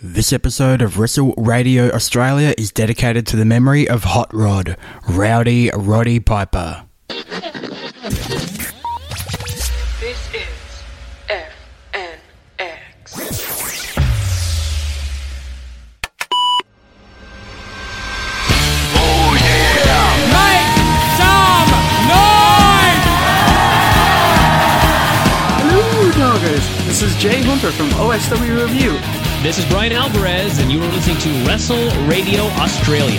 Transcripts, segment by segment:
This episode of Wrestle Radio Australia is dedicated to the memory of Hot Rod, Rowdy Roddy Piper. This is FNX. Oh yeah! Make some noise! Hello, doggers. This is Jay Hunter from OSW Review. This is Brian Alvarez, and you are listening to Wrestle Radio Australia.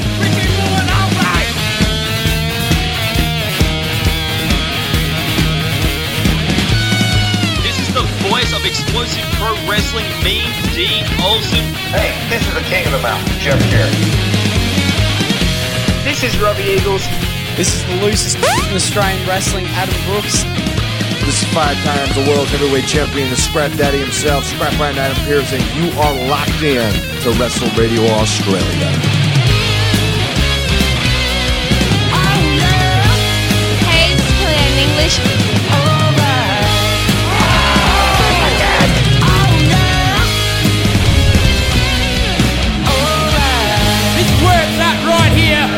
This is the voice of explosive pro wrestling, me, Dean Olsen. Hey, this is the King of the Mountain, Jeff Jarrett. This is Robbie Eagles. This is the loosest in Australian wrestling, Adam Brooks. This is 5 times the world heavyweight champion, the Scrap Daddy himself, Scrap Ryan Adam Pearce, and you are locked in to Wrestle Radio Australia. Hey, it's in English. It's where it's at right here.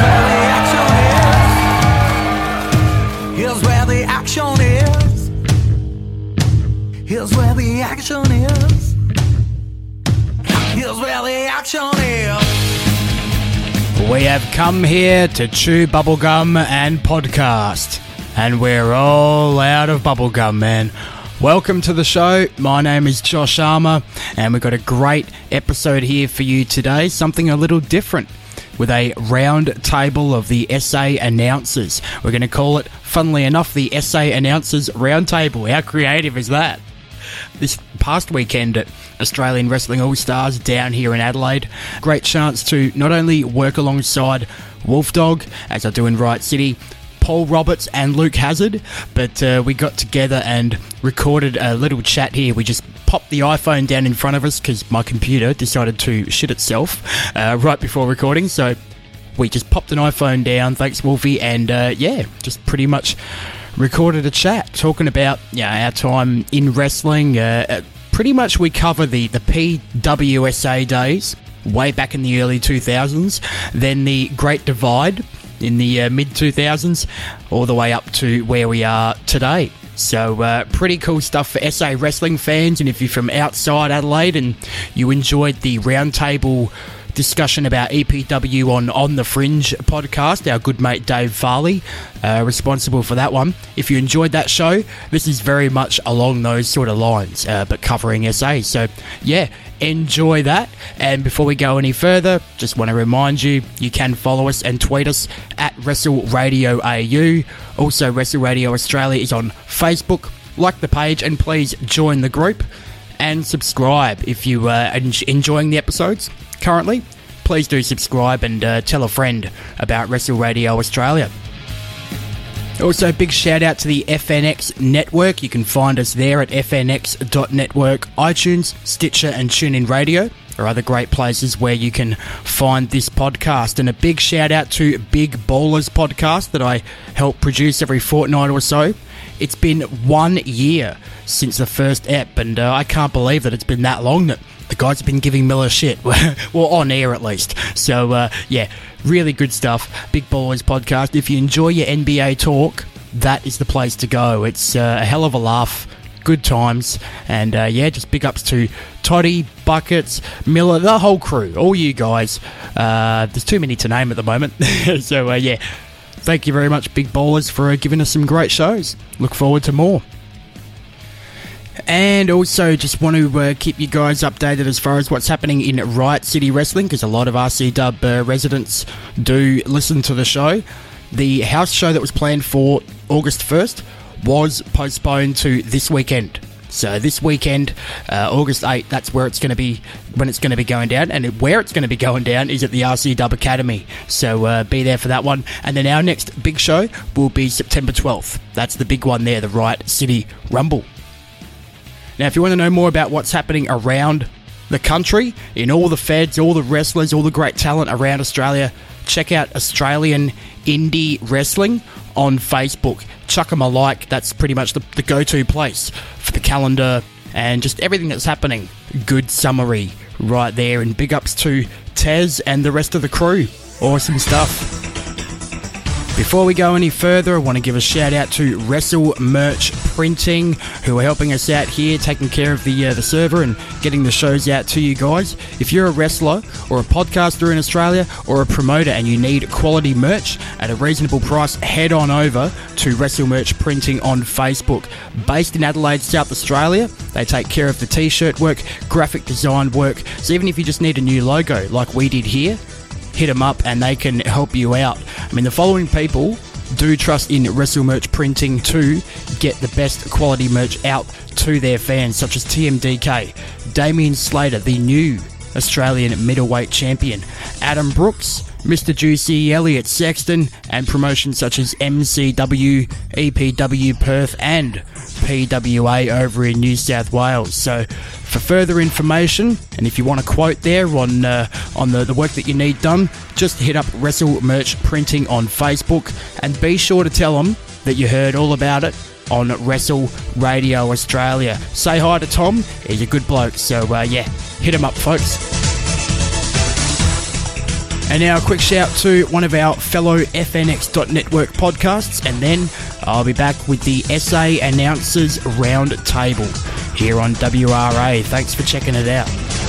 Here's where the action is. Here's where the action is. Here's where the action is. We have come here to chew bubblegum and podcast, and we're all out of bubblegum, man. Welcome to the show. My name is Josh Armour, and we've got a great episode here for you today, something a little different, with a round table of the SA announcers. We're going to call it, funnily enough, the SA announcers round table. How creative is that? This past weekend at Australian Wrestling All-Stars down here in Adelaide, great chance to not only work alongside Wolfdog, as I do in Riot City, Paul Roberts and Luke Hazard, but we got together and recorded a little chat here. We just popped the iPhone down in front of us because my computer decided to shit itself right before recording, so we just popped an iPhone down, thanks Wolfie, and just pretty much recorded a chat talking about our time in wrestling. Pretty much we cover the PWSA days way back in the early 2000s, then the Great Divide in the mid-2000s, all the way up to where we are today. So pretty cool stuff for SA wrestling fans, and if you're from outside Adelaide and you enjoyed the roundtable discussion about EPW on the Fringe podcast, our good mate Dave Farley, responsible for that one. If you enjoyed that show, this is very much along those sort of lines, but covering SA. So yeah, enjoy that. And before we go any further, just want to remind you, you can follow us and tweet us at Wrestle Radio AU. Also, Wrestle Radio Australia is on Facebook. Like the page and please join the group and subscribe if you are enjoying the episodes currently. Please do subscribe and tell a friend about Wrestle Radio Australia. Also, big shout out to the FNX network. You can find us there at fnx.network, iTunes, Stitcher and TuneIn Radio are other great places where you can find this podcast. And a big shout out to Big Ballers podcast that I help produce every fortnight or so. It's been 1 year since the first ep, and I can't believe that it's been that long that the guys have been giving Miller shit. Well, on air at least. So, really good stuff. Big Ballers podcast. If you enjoy your NBA talk, that is the place to go. It's a hell of a laugh. Good times. And, just big ups to Toddy, Buckets, Miller, the whole crew. All you guys. There's too many to name at the moment. So, thank you very much, Big Ballers, for giving us some great shows. Look forward to more. And also just want to keep you guys updated as far as what's happening in Riot City Wrestling, because a lot of RC Dub residents do listen to the show. The house show that was planned for August 1st was postponed to this weekend. So this weekend, August 8th, that's where it's going to be, when it's going to be going down. And where it's going to be going down is at the RC Dub Academy. So be there for that one. And then our next big show will be September 12th. That's the big one there, the Riot City Rumble. Now, if you want to know more about what's happening around the country, in all the feds, all the wrestlers, all the great talent around Australia, check out Australian Indie Wrestling on Facebook. Chuck them a like. That's pretty much the go-to place for the calendar and just everything that's happening. Good summary right there. And big ups to Tez and the rest of the crew. Awesome stuff. Before we go any further, I want to give a shout out to Wrestle Merch Printing, who are helping us out here, taking care of the server and getting the shows out to you guys. If you're a wrestler or a podcaster in Australia or a promoter and you need quality merch at a reasonable price, head on over to Wrestle Merch Printing on Facebook. Based in Adelaide, South Australia, they take care of the t-shirt work, graphic design work. So even if you just need a new logo like we did here, hit them up and they can help you out. I mean, the following people do trust in Wrestle Merch Printing to get the best quality merch out to their fans, such as TMDK, Damien Slater, the new Australian middleweight champion, Adam Brooks, Mr. Juicy, Elliot Sexton, and promotions such as MCW, EPW Perth, and PWA over in New South Wales. So for further information, and if you want a quote there on the work that you need done, just hit up Wrestle Merch Printing on Facebook, and be sure to tell them that you heard all about it on Wrestle Radio Australia. Say hi to Tom, he's a good bloke, so hit him up, folks. And now a quick shout to one of our fellow FNX.network podcasts, and then I'll be back with the SA Announcers Round Table here on WRA. Thanks for checking it out.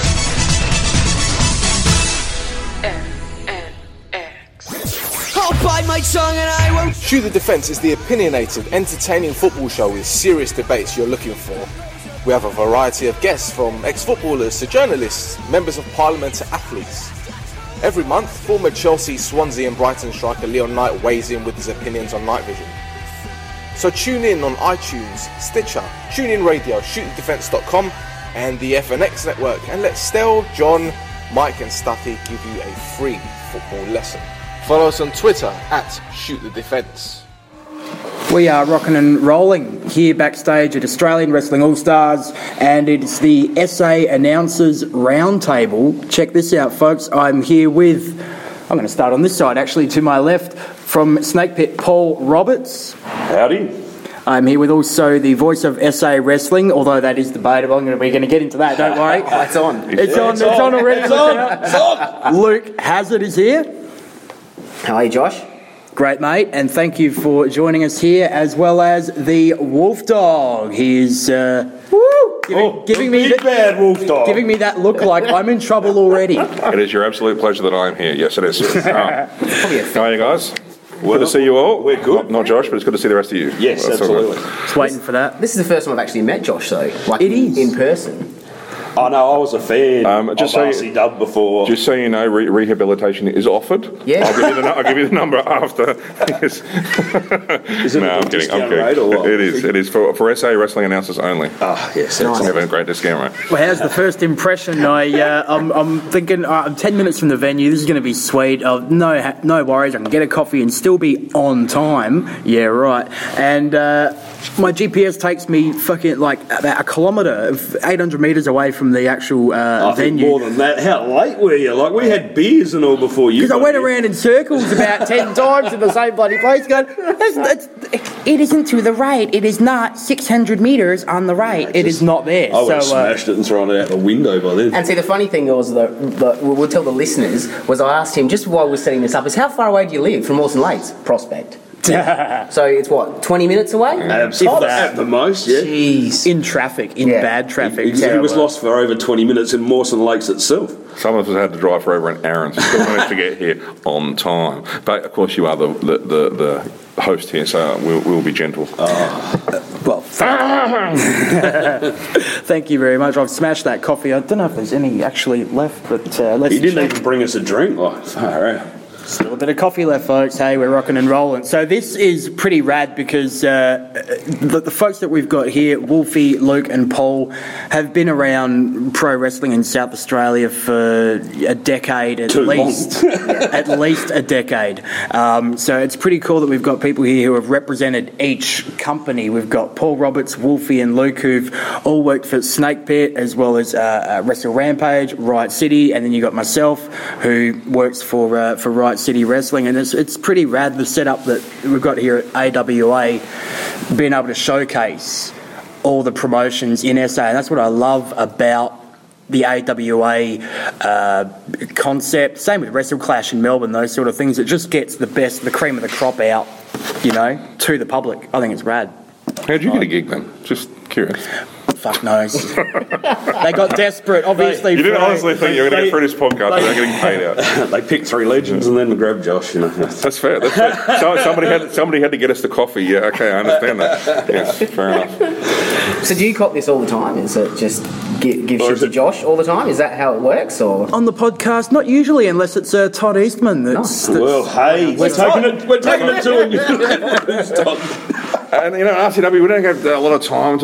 I'll buy my song and I won't. Shoot the Defence is the opinionated, entertaining football show with serious debates you're looking for. We have a variety of guests, from ex-footballers to journalists, members of parliament to athletes. Every month, former Chelsea, Swansea and Brighton striker Leon Knight weighs in with his opinions on night vision. So tune in on iTunes, Stitcher, TuneIn Radio, ShootTheDefence.com and the FNX network, and let Stel, John, Mike and Stuffy give you a free football lesson. Follow us on Twitter @ShootTheDefence. We are rocking and rolling here backstage at Australian Wrestling All-Stars, and it's the SA Announcers Roundtable. Check this out, folks. I'm here with, I'm going to start on this side actually, to my left, from Snake Pit, Paul Roberts. Howdy. I'm here with also the voice of SA Wrestling, although that is debatable. We're going to get into that, don't worry. It's on. It's on already. It's on. Luke Hazard is here. How are you, Josh? Great, mate, and thank you for joining us here, as well as the Wolf Dog. He is giving me that look like I'm in trouble already. It is your absolute pleasure that I am here. Yes, it is. How are you guys? Good to see you all. We're good. Not Josh, but it's good to see the rest of you. Yes, absolutely. Just waiting for that. This is the first time I've actually met Josh, though. Like it is. In person. Oh no, I was a fan of RC Dub before. Just so you know, rehabilitation is offered. Yeah. I'll give you the number after. Is it no, I'm kidding. It is for SA Wrestling Announcers only. Ah, yes. Nice. We have a great discount rate. Well, how's the first impression? I'm thinking I'm 10 minutes from the venue. This is going to be sweet. No worries. I can get a coffee and still be on time. Yeah, right. And my GPS takes me fucking like about a kilometre, 800 metres away from the actual I venue. think more than that. How late were you? Like, we had beers and all before you. Because I went around in circles about 10 times in the same bloody place going, it isn't to the right. It is not 600 metres on the right. It is not there. I would have smashed it and thrown it out the window by then. And see, the funny thing was, we'll tell the listeners, was I asked him, just while we're setting this up, is how far away do you live from Mawson Lakes? Prospect. So it's what, 20 minutes away? Absolutely. At the most, yeah. Jeez. In traffic, in bad traffic. He was lost for over 20 minutes in Mawson Lakes itself. Some of us had to drive for over an hour and still managed to get here on time. But of course, you are the host here, so we'll be gentle. Well, thank you very much. I've smashed that coffee. I don't know if there's any actually left, but let's. He didn't even bring us a drink. Oh, far out. Still a bit of coffee left, folks. Hey, we're rocking and rolling. So this is pretty rad because the folks that we've got here, Wolfie, Luke and Paul, have been around pro wrestling in South Australia for a decade at least. At least a decade. So it's pretty cool that we've got people here who have represented each company. We've got Paul Roberts, Wolfie and Luke, who've all worked for Snake Pit, as well as Wrestle Rampage, Riot City, and then you got myself, who works for Riot City Wrestling, and it's pretty rad, the setup that we've got here at AWA, being able to showcase all the promotions in SA, and that's what I love about the AWA concept. Same with Wrestle Clash in Melbourne, those sort of things. It just gets the cream of the crop out, to the public. I think it's rad. How'd you get a gig then? Just curious. Fuck knows. They got desperate, obviously. You didn't honestly think you were going to get through this podcast without getting paid out. They picked 3 legends and then they grabbed Josh. That's fair. So somebody had to get us the coffee. Yeah, okay, I understand that. Yes, fair enough. So do you cop this all the time? Is it just give shit to Josh all the time? Is that how it works? Or on the podcast, not usually, unless it's Todd Eastman. Well, hey, we're taking it to a new level. And RCW, we don't have a lot of time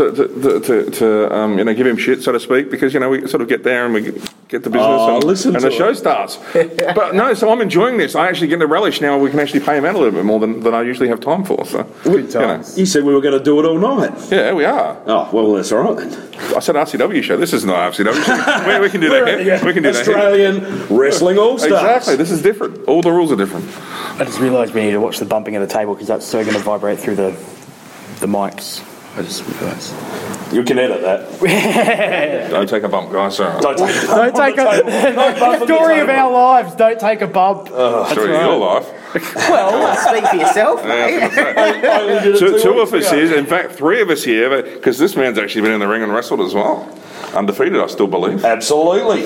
to give him shit, so to speak, because we sort of get there and we get the business and the show starts. But no, so I'm enjoying this. I actually get to relish now. We can actually pay him out a little bit more than I usually have time for. So good times. You said we were going to do it all night. Yeah, we are. Oh well, that's all right then. I said RCW show. This isn't an RCW show. we can do that. Yeah. We can do Australian that. Wrestling All Stars. Exactly. This is different. All the rules are different. I just realised we need to watch the bumping of the table because that's so going to vibrate through the mics. I just realised. You can edit that. Don't take a bump, guys. Sorry. Don't take a story of our lives. Don't take a bump. Story of your life. Well, speak for yourself, mate. Two of us here, in fact, 3 of us here, because this man's actually been in the ring and wrestled as well. Undefeated, I still believe. Absolutely.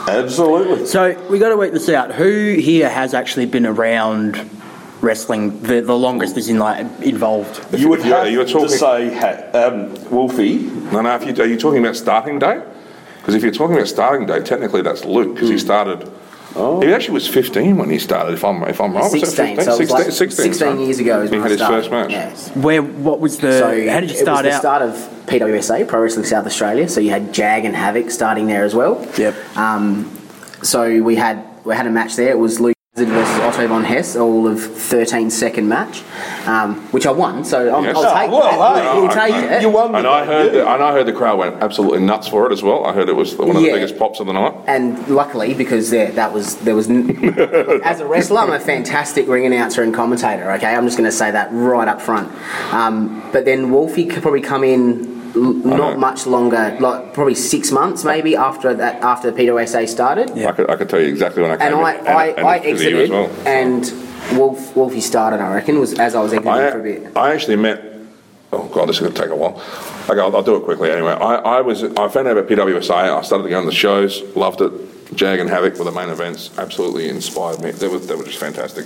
So we got to work this out. Who here has actually been around wrestling the longest, is involved? You would have to say Wolfie. No, are you talking about starting date? Because if you're talking about starting date, technically that's Luke, because he started. Oh. He actually was 15 when he started, if I'm wrong. 16, so 16 years ago is when he had his first match. Yes. What was the... how did you start out? It was the start of PWSA, Pro Wrestling South Australia, so you had Jag and Havoc starting there as well. Yep. So we had a match there. It was Luke versus Otto von Hess, all of 13-second match, which I won. So I'll take it. We'll take it. You won. And I heard the crowd went absolutely nuts for it as well. I heard it was one of the biggest pops of the night. And luckily, because there was as a wrestler, I'm a fantastic ring announcer and commentator. Okay, I'm just going to say that right up front. But then Wolfie could probably come in. Not much longer, like probably 6 months maybe after PWSA started. Yeah. I could tell you exactly when I came. And I exited, well, and Wolfie started. I reckon was as I was exiting for a bit. I actually met. Oh God, this is going to take a while. Okay, I'll do it quickly anyway. I found out about PWSA. I started going to the shows, loved it. Jag and Havoc were the main events. Absolutely inspired me. They were just fantastic.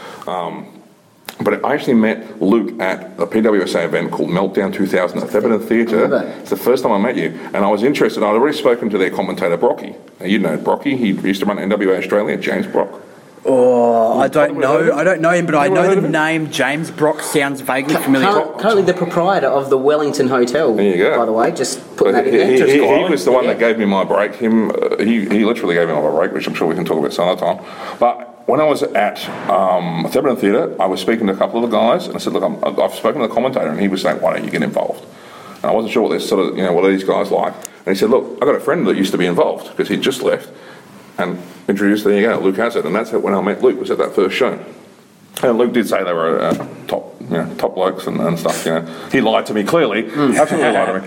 But I actually met Luke at a PWSA event called Meltdown 2000 at Thebarton Theatre. It's the first time I met you, and I was interested. I'd already spoken to their commentator, Brocky. Now, you know Brocky. He used to run NWA Australia, James Brock. Oh, I don't know him, but I know the name James Brock sounds vaguely familiar. Currently the proprietor of the Wellington Hotel, there you go. By the way, just putting that in there. He was the one that gave me my break. He literally gave me my break, which I'm sure we can talk about some other time. But when I was at Thebarton Theatre, I was speaking to a couple of the guys, and I said, look, I've spoken to the commentator, and he was saying, why don't you get involved? And I wasn't sure what this what are these guys like. And he said, look, I've got a friend that used to be involved, because he'd just left, and introduced, there you go, Luke Hazzard. And that's when I met Luke, was at that first show. And Luke did say they were top blokes and stuff. He lied to me clearly, absolutely lied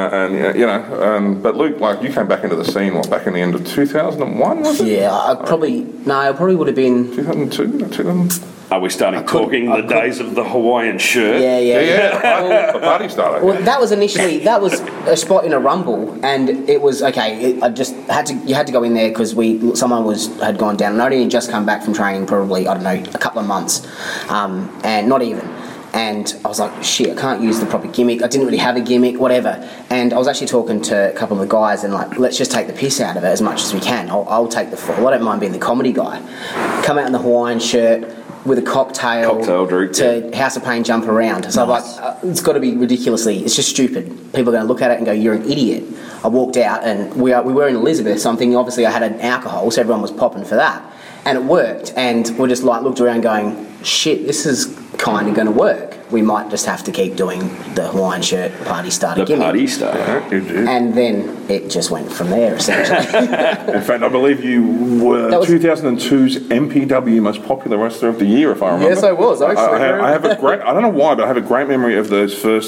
to me. But Luke, you came back into the scene back in the end of 2001, was it? Yeah, it probably would have been 2002. Are we starting talking the days of the Hawaiian shirt? Yeah. The party started. Well, that was a spot in a rumble, and it was okay. You had to go in there because someone had gone down, and I'd only just come back from training, probably a couple of months, and not even. And I was like, shit, I can't use the proper gimmick. I didn't really have a gimmick, whatever. And I was actually talking to a couple of the guys and let's just take the piss out of it as much as we can. I'll take the fall. I don't mind being the comedy guy. Come out in the Hawaiian shirt with a cocktail drink to House of Pain jump around. So nice. I'm like, it's got to be ridiculously, it's just stupid. People are going to look at it and go, you're an idiot. I walked out and we were in Elizabeth, so I'm thinking obviously I had an alcohol, so everyone was popping for that. And it worked, and we just looked around going, shit, this is kind of going to work. We might just have to keep doing the Hawaiian shirt party starter gimmick. Party starter. And then it just went from there, essentially. In fact, I believe you were 2002's MPW Most Popular Wrestler of the Year, if I remember. Yes, I was, actually. I have a great, I don't know why, but I have a great memory of those first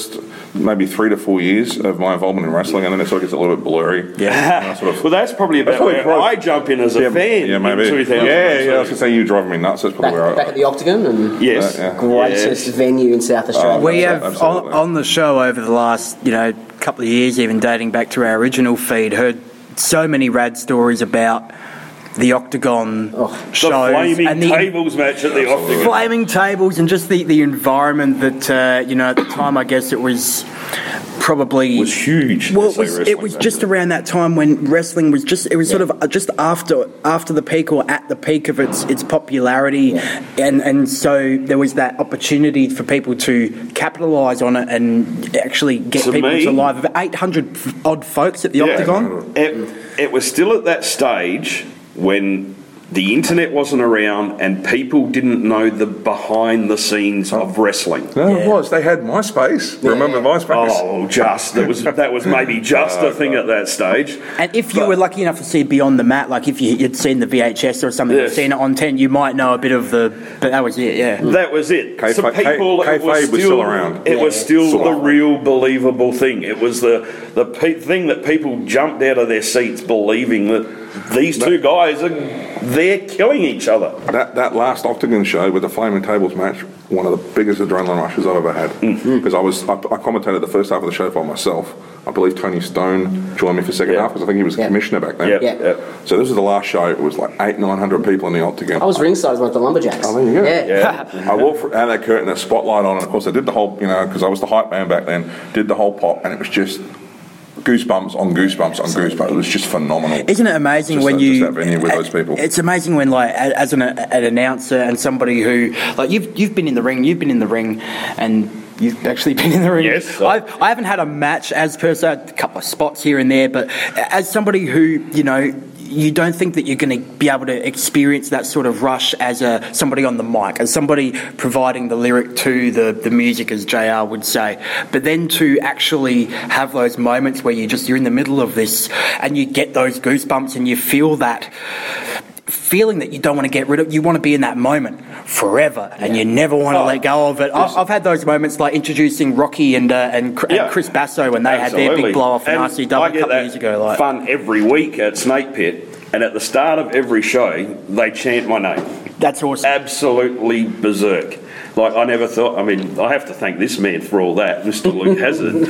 maybe 3 to 4 years of my involvement in wrestling, and then it sort of gets a little bit blurry. Yeah. Well, that's probably about where I jump in as a fan. Yeah, maybe. In 2000. Yeah, I was going to say you driving me nuts. That's probably where Back at the Octagon, and yes, greatest venue in South Australia. We have on the show over the last couple of years, even dating back to our original feed, heard so many rad stories about the Octagon shows. The flaming and tables match at the Octagon. Flaming tables and just the environment that, at the time, I guess it was probably... It was huge. Well, it was just around that time when wrestling was just... It was sort of just after the peak or at the peak of its popularity. Yeah. And so there was that opportunity for people to capitalise on it and actually get people to live. 800-odd folks at the Octagon. It was still at that stage when the internet wasn't around and people didn't know the behind the scenes of wrestling. No, it was. They had MySpace. Remember MySpace? Oh, that was maybe just a thing at that stage. And if you were lucky enough to see Beyond the Mat, like if you'd seen the VHS or something, you'd seen it on 10, you might know a bit of the... But that was it, yeah. That was it. Kayfabe was still around. It was still the real believable thing. It was the thing that people jumped out of their seats believing that these two guys they're killing each other. That last Octagon show with the Flaming Tables match, one of the biggest adrenaline rushes I've ever had. Because I commentated the first half of the show by myself. I believe Tony Stone joined me for the second half because I think he was commissioner back then. So this was the last show. It was like 800-900 people in the Octagon. I was ringside with the Lumberjacks. Oh, there you go. I walked out of that curtain, a spotlight on, and of course I did the whole, because I was the hype man back then, did the whole pop, and it was just goosebumps on goosebumps on goosebumps. It was just phenomenal. Isn't it amazing when you... Just that venue with those people. It's amazing when, like, as an announcer and somebody who... Like, you've been in the ring, and you've actually been in the ring. Yes. I haven't had a match as per se, a couple of spots here and there, but as somebody who, you don't think that you're going to be able to experience that sort of rush as somebody on the mic, as somebody providing the lyric to the music, as JR would say. But then to actually have those moments where you're in the middle of this and you get those goosebumps and you feel that feeling that you don't want to get rid of. You want to be in that moment forever, and you never want to let go of it. I've had those moments like introducing Rocky and Chris Basso when they had their big blow off in RCW a couple of years ago. Like fun every week at Snake Pit, and at the start of every show they chant my name. That's awesome. Absolutely berserk. Like, I never thought... I mean, I have to thank this man for all that, Mr. Luke Hazard.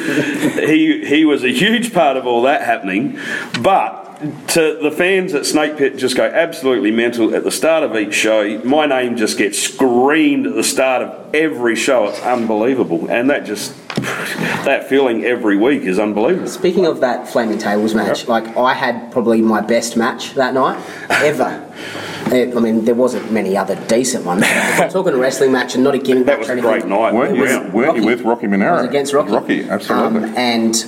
He was a huge part of all that happening, but to the fans at Snake Pit just go absolutely mental at the start of each show. My name just gets screamed at the start of every show. It's unbelievable, and that feeling every week is unbelievable. Speaking of that Flaming Tables match, like, I had probably my best match that night ever. I mean, there wasn't many other decent ones. If I'm talking a wrestling match and not a gimmick match. That was a great night. Weren't you with Rocky Monero? I was against Rocky. Rocky, absolutely. And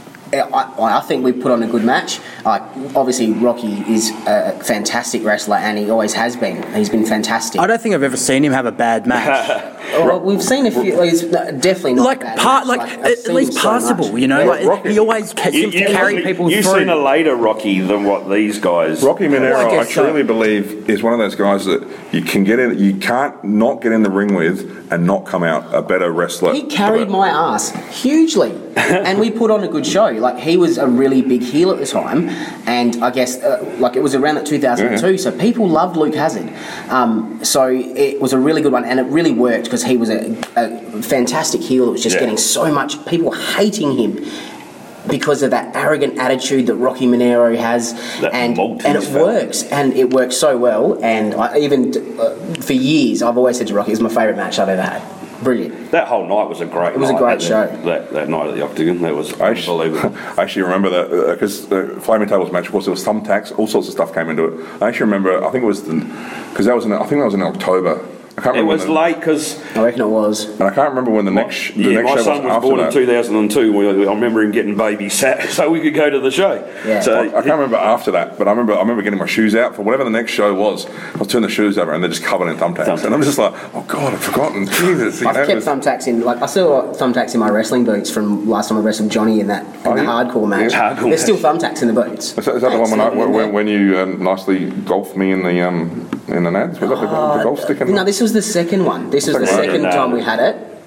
I think we put on a good match. Obviously, Rocky is a fantastic wrestler, and he always has been. He's been fantastic. I don't think I've ever seen him have a bad match. Well, we've seen a few. He's definitely not bad. At least passable, so like, he always seems to carry people through. You've seen a later Rocky than what these guys... Rocky Monero, I truly believe, is one of those guys that you can get in. You can't not get in the ring with and not come out a better wrestler. He carried my ass hugely, and we put on a good show. Like, he was a really big heel at the time, and I guess it was around that 2002, so people loved Luke Hazard. So it was a really good one, and it really worked because he was a fantastic heel that was just getting so much people hating him because of that arrogant attitude that Rocky Monero has, and it works, and it works so well. And I even for years I've always said to Rocky, it's my favourite match I've ever had. Brilliant. That whole night was a great night. It was a great show. That night at the Octagon, that was unbelievable. I actually remember that because the Flaming Tables match, of course, there was thumbtacks, all sorts of stuff came into it. I actually remember, I think it was because that was in October. I can't remember. It was late because... I reckon it was. And I can't remember when the next show was. My son was born in 2002. I remember him getting baby sat so we could go to the show. Yeah. So I can't remember after that, but I remember getting my shoes out for whatever the next show was. I was turning the shoes over and they're just covered in thumbtacks. And I'm just like, oh God, I've forgotten. Jesus. I've kept thumbtacks in, I still got thumbtacks in my wrestling boots from last time I wrestled Johnny in the hardcore match. Yeah. There's still thumbtacks in the boots. Is that the one when you nicely golfed me in the Nads? Was that the golf stick? No, this was the second one. This was the second time we had it.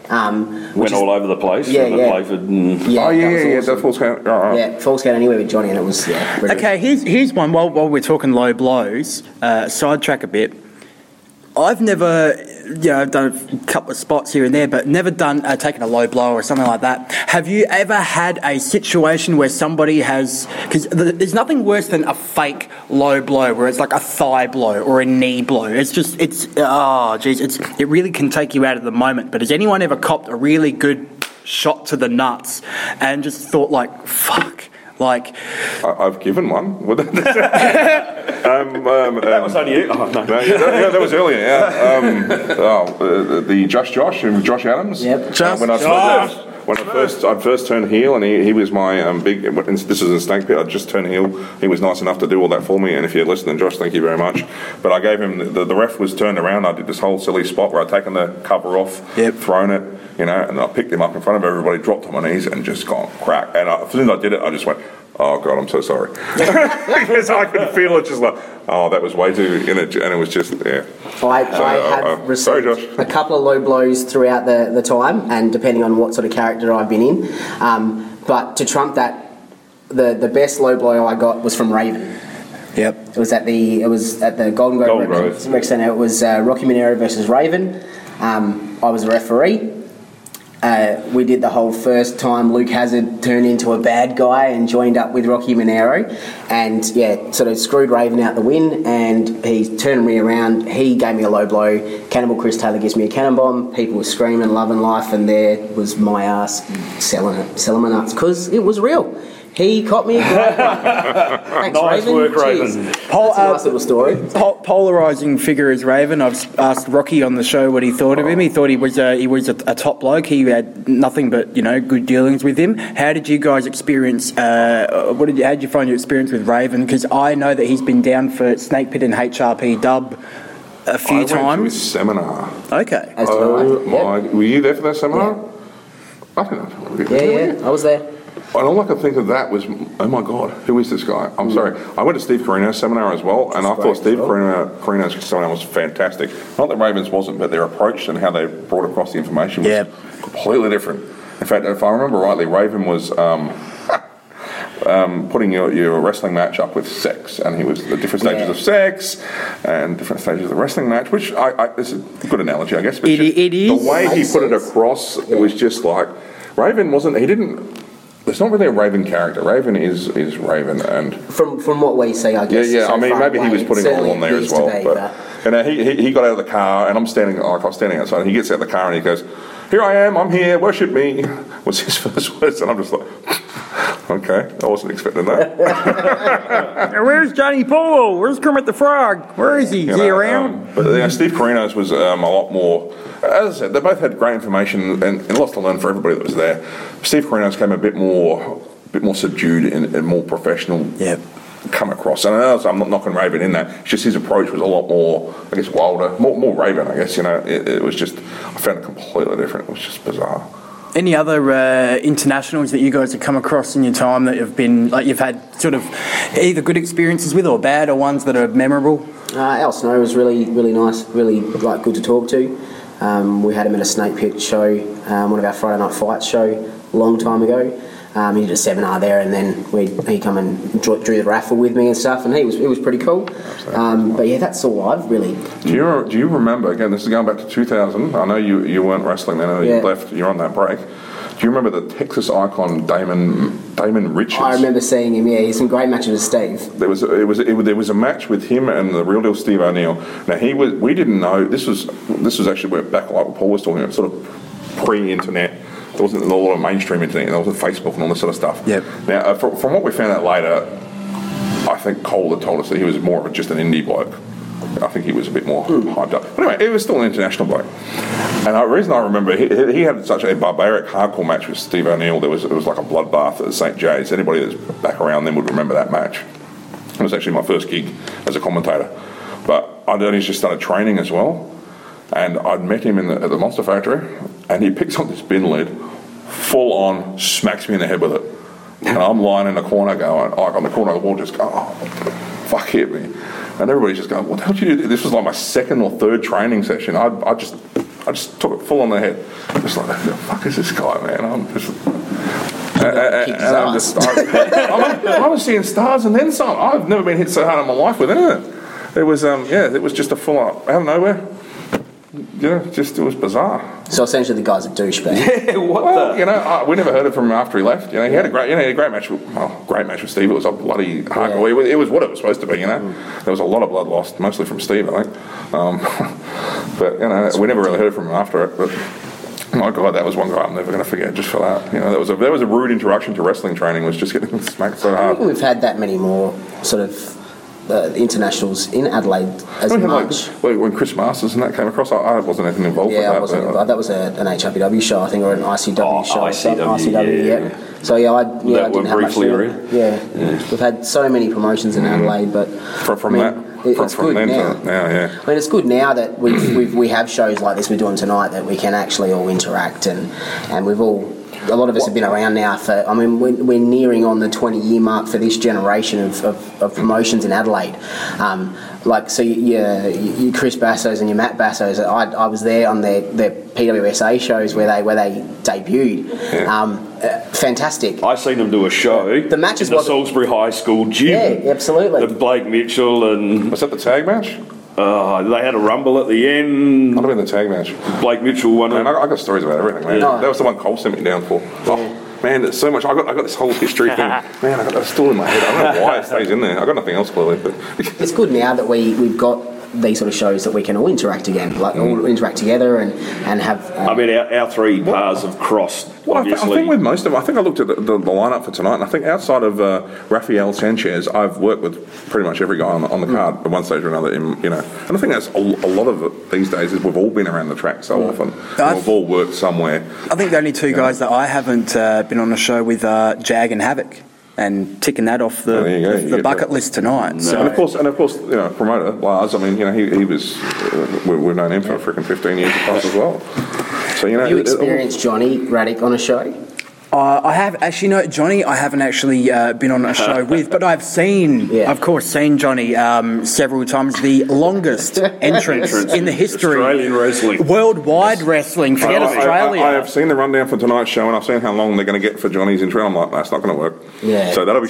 Went all over the place. Yeah, yeah. Playford and the Full Scout. Yeah, Full Scout Anywhere with Johnny, and it was brilliant. Okay, here's one. While we're talking low blows, sidetrack a bit. I've never, I've done a couple of spots here and there, but never taken a low blow or something like that. Have you ever had a situation where somebody has, because there's nothing worse than a fake low blow where it's like a thigh blow or a knee blow. It really can take you out of the moment. But has anyone ever copped a really good shot to the nuts and just thought like, fuck? Like, I've given one. That was only you. Oh, no. That was earlier. Yeah. The Josh and Josh Adams. Yep. When I first turned heel, and he was my big. This was in Snake Pit. I just turned heel. He was nice enough to do all that for me. And if you're listening, Josh, thank you very much. But I gave him the ref was turned around. I did this whole silly spot where I'd taken the cover off, thrown it, and I picked him up in front of everybody, dropped on my knees, and just gone crack. And as soon as I did it, I just went, "Oh God, I'm so sorry," because I could feel it, just like, "Oh, that was way too in it," and it was just I have received a couple of low blows throughout the time, and depending on what sort of character I've been in. But to trump that, the best low blow I got was from Raven. Yep. It was at the Golden Grove Rec Centre. It was Rocky Monero versus Raven. I was a referee. We did the whole first time Luke Hazard turned into a bad guy and joined up with Rocky Monero, and sort of screwed Raven out the win, and he turned me around. He gave me a low blow. Cannibal Chris Taylor gives me a cannon bomb. People were screaming, loving life, and there was my ass selling my nuts because it was real. He caught me. Thanks, nice Raven. work, Cheers. Raven. That's a nice little story. Polarising figure is Raven. I've asked Rocky on the show what he thought of him. He thought he was a top bloke. He had nothing but good dealings with him. How did you guys experience? How did you find your experience with Raven? Because I know that he's been down for Snake Pit and HRP Dub a few times. I went to his seminar. Okay. Were you there for that seminar? Yeah. I don't know. Yeah, I was there. And all I could think of that was, oh my God, who is this guy? I'm sorry. I went to Steve Carino's seminar as well, and I thought Steve Carino's seminar was fantastic. Not that Ravens wasn't, but their approach and how they brought across the information was completely different. In fact, if I remember rightly, Raven was putting your wrestling match up with sex, and he was the different stages of sex and different stages of the wrestling match, which is a good analogy, I guess. But it is. The way he put it across, it was just like, Raven wasn't, he didn't, there's not really a Raven character. Raven is Raven, and from what we see, I guess. Yeah. I mean, maybe he was putting it all on there as well. But he got out of the car, and I was standing outside. And he gets out of the car and he goes, "Here I am. I'm here. Worship me." Was his first words, and I'm just like, okay, I wasn't expecting that. Where's Johnny Polo? Where's Kermit the Frog? Where is he? Is he around? But Steve Carino's was a lot more. As I said, they both had great information and lots to learn for everybody that was there. Steve Carino's came a bit more subdued and more professional. Yeah. Come across, and I'm not knocking Raven in that. It's just his approach was a lot more, I guess, wilder, more Raven. I guess it was just. I found it completely different. It was just bizarre. Any other internationals that you guys have come across in your time that have been you've had sort of either good experiences with or bad, or ones that are memorable? Al Snow was really nice, really good to talk to. We had him at a Snake Pit show, one of our Friday Night Fights show, a long time ago. He did a seminar there, and then he come and drew the raffle with me and stuff, and it was pretty cool. But yeah, that's all I've really. Do you remember? Again, this is going back to 2000. I know you weren't wrestling then. You left. You're on that break. Do you remember the Texas Icon Damon Richards? I remember seeing him. Yeah, he's some great matches with Steve. There was a match with him and the real deal Steve O'Neill. Now we didn't know this was actually back like what Paul was talking about, sort of pre-internet. There wasn't a lot of mainstream internet. There wasn't Facebook and all this sort of stuff. Yep. Now, from what we found out later, I think Cole had told us that he was more of just an indie bloke. I think he was a bit more hyped up. But anyway, he was still an international bloke. And the reason I remember, he had such a barbaric hardcore match with Steve O'Neill. It was like a bloodbath at St. Jay's. Anybody that's back around then would remember that match. It was actually my first gig as a commentator. But I'd only just started training as well. And I'd met him at the Monster Factory, and he picks up this bin lid, full on, smacks me in the head with it. And I'm lying in the corner going, on the corner of the wall, just going, oh, fuck, hit me. And everybody's just going, what the hell did you do? This was like my second or third training session. I I just took it full on the head. Just like, who the fuck is this guy, man? I'm just... I was seeing stars and then some. I've never been hit so hard in my life with anything. It was, it was just a full up, out of nowhere. It was bizarre. So essentially, the guy's a douchebag. We never heard of him after he left. He had a great match. Great match with Steve. It was a bloody hardcore. Yeah. It was what it was supposed to be. There was a lot of blood lost, mostly from Steve, I think. But we never really heard from him after it. But my God, that was one guy I'm never going to forget. Just for that, that was a rude introduction to wrestling training. Was just getting smacked so hard. I think we've had that many more sort of. Internationals in Adelaide as much. When Chris Masters and that came across, I wasn't even involved with that. I wasn't involved. That was an HRPW show, I think, or an ICW show. ICW, yeah. So I didn't have much. We've had so many promotions in Adelaide, but it's good now. I mean, it's good now that we have shows like this we're doing tonight that we can actually all interact and we've all. A lot of us have been around now for, we're nearing on the 20-year mark for this generation of promotions in Adelaide. Your Chris Bassos and your Matt Bassos, I was there on their PWSA shows where they debuted. Yeah. Fantastic. I seen them do a show. The matches in the Salisbury High School gym. Yeah, absolutely. The Blake Mitchell and... Was that the tag match? They had a rumble at the end. Might have been the tag match. Blake Mitchell won it. I got stories about everything, man. No. That was the one Cole sent me down for. Man, there's so much. I got this whole history thing. Man, I got that still in my head. I don't know why it stays in there. I got nothing else clearly. But it's good now that we've got these sort of shows that we can all interact again, all interact together and have. Our three paths have crossed. Well, I think with most of them, I think I looked at the lineup for tonight, and I think outside of Rafael Sanchez, I've worked with pretty much every guy on the card at one stage or another. And I think that's a lot of it these days is we've all been around the track so often. We've all worked somewhere. I think the only two guys that I haven't been on a show with are Jag and Havoc. And ticking that off the bucket list tonight. No. So. And of course, promoter Lars. I mean, he was. We've known him for freaking 15 years plus as well. So have you experienced Johnny Radic on a show? I have actually. No, Johnny, I haven't actually been on a show with, but I've seen, of course, Johnny several times. The longest entrance in the history, Australian wrestling, worldwide wrestling. Forget Australia. I have seen the rundown for tonight's show, and I've seen how long they're going to get for Johnny's intro. I'm like, that's not going to work. Yeah. So that'll be.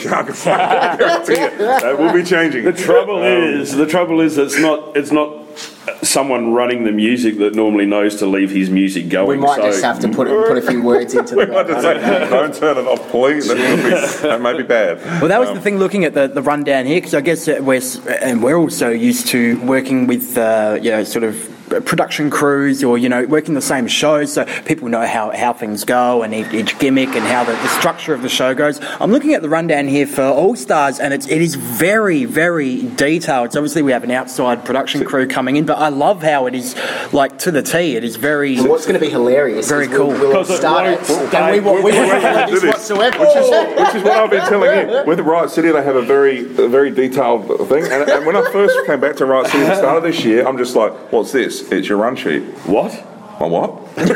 That will be changing. The trouble is, it's not. Someone running the music that normally knows to leave his music going. We might just have to put a few words into it. We might just say, don't turn it off, please. That may be bad. Well, that was the thing looking at the rundown here, because I guess we're also used to working with sort of production crews or working the same shows, so people know how things go and each gimmick and how the structure of the show goes. I'm looking at the rundown here for All Stars, and it is very, very detailed. So obviously we have an outside production crew coming in, but I love how it is like to the T. It is very. And what's going to be hilarious? Very cool. We'll start it, and we won't do this whatsoever. Which is what I've been telling you. With Riot City, they have a very detailed thing. And when I first came back to Riot City at the start of this year, I'm just like, what's this? It's your run sheet. What? My what? And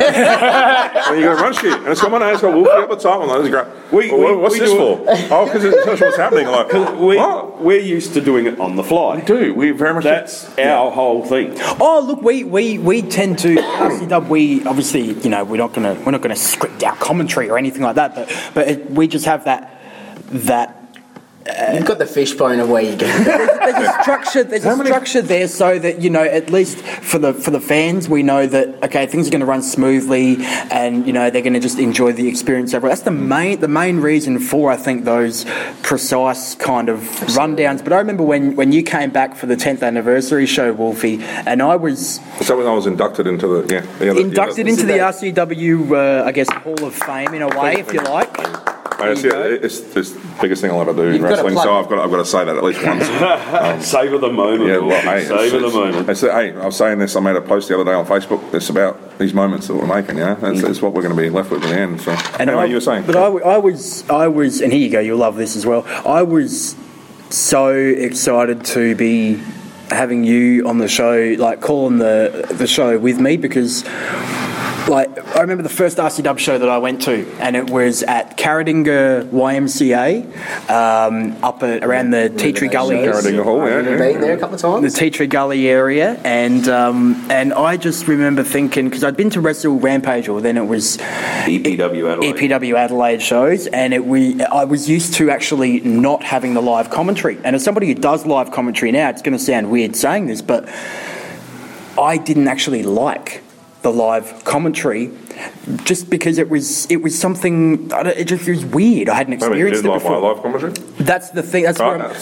you got a run sheet, and it's got my name, it's got Wolfie up the top. I'm like, this is great. What's this for? Oh, because it tells you what's happening. Like, we're used to doing it on the fly. We do. We very much. That's our whole thing. Oh, look, we tend to RCW. We obviously, we're not gonna script our commentary or anything like that. But we just have that. You've got the fishbone of where you get. There's a structure. There's a structure there, so that at least for the fans, we know that things are going to run smoothly, and they're going to just enjoy the experience overall. That's the main reason for, I think, those precise kind of rundowns. But I remember when you came back for the 10th anniversary show, Wolfie, and I was. So when I was inducted into the into the RCW, I guess Hall of Fame in a way, if you like. It's the biggest thing I'll ever do in wrestling, so I've got to say that at least once. Savour the moment. Yeah, savour the moment. I was saying this. I made a post the other day on Facebook. It's about these moments that we're making. It's what we're going to be left with in the end. So, anyway, you were saying. But I was, and here you go. You'll love this as well. I was so excited to be having you on the show, like calling the show with me, because like, I remember the first RC Dub show that I went to, and it was at Carradinga YMCA, up around the Tea Tree Gully. Carradinga Hall, I've been there a couple of times. The Tea Tree Gully area, and I just remember thinking, because I'd been to Wrestle Rampage, or then it was EPW Adelaide shows, and I was used to actually not having the live commentary. And as somebody who does live commentary now, it's going to sound weird saying this, but I didn't actually like the live commentary, just because it was something. It was weird. I hadn't experienced it before. My live commentary. That's the thing. That's where I'm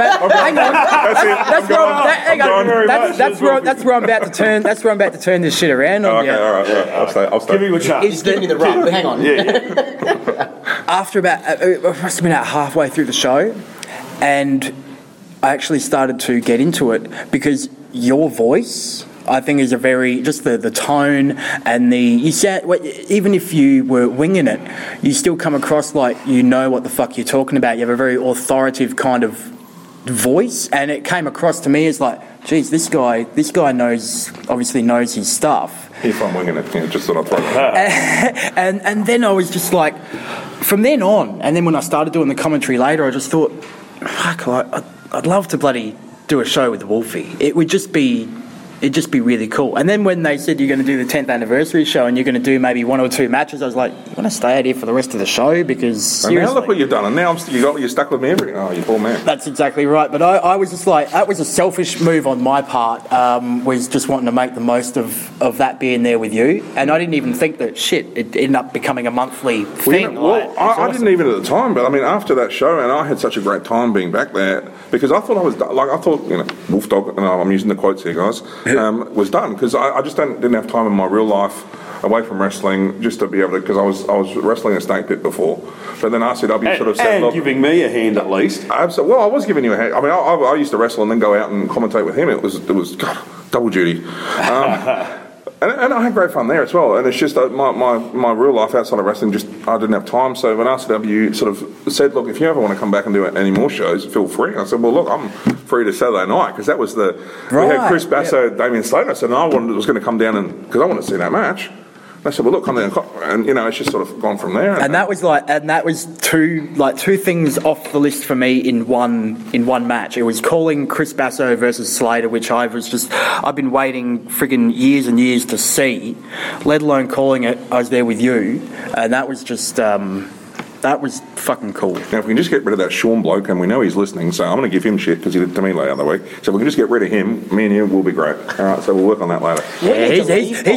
about to turn. That's where I'm about to turn this shit around on you. Okay, all right. I'll stay. Give me a chance. Give me the rub. Hang on. After about, it must have been about halfway through the show, and I actually started to get into it because your voice, I think, is a very, just the tone and you sound, even if you were winging it, you still come across like you know what the fuck you're talking about. You have a very authoritative kind of voice, and it came across to me as like, geez, this guy obviously knows his stuff. If I'm winging it, just thought I'd throw it. And then I was just like, from then on, and then when I started doing the commentary later, I just thought, fuck, I'd love to bloody do a show with Wolfie. It'd just be really cool. And then when they said you're going to do the 10th anniversary show and you're going to do maybe 1 or 2 matches, I was like, you want to stay out here for the rest of the show? Because seriously, now look what you've done, and now you're stuck with me everything. Oh, you poor man. That's exactly right. But I was just like, that was a selfish move on my part, was just wanting to make the most of that being there with you. And I didn't even think that, it ended up becoming a monthly thing. I didn't even at the time, but I mean, after that show, and I had such a great time being back there, because I thought Wolf Dog, and I'm using the quotes here, guys, was done, because I just didn't have time in my real life away from wrestling just to be able to, because I was wrestling a snake pit before, but then RCW sort of said, and giving me a hand at least. Absolutely. Well, I was giving you a hand. I mean, I used to wrestle and then go out and commentate with him. It was God, double duty. And I had great fun there as well. And it's just my real life outside of wrestling, I didn't have time. So when RCW sort of said, look, if you ever want to come back and do any more shows, feel free. And I said, well, look, I'm free to Saturday night, because that was we had Chris Basso, Damien Slater. I said, and I was going to come down because I wanted to see that match. And I said, well, look, come down, and it's just sort of gone from there. And that was two things off the list for me in one match. It was calling Chris Basso versus Slater, which I've been waiting friggin' years and years to see, let alone calling it. I was there with you, and that was just. That was fucking cool. Now, if we can just get rid of that Sean bloke, and we know he's listening, so I'm going to give him shit because he did it to me the other week. So if we can just get rid of him, me and you will be great. All right, so we'll work on that later. Yeah, he's making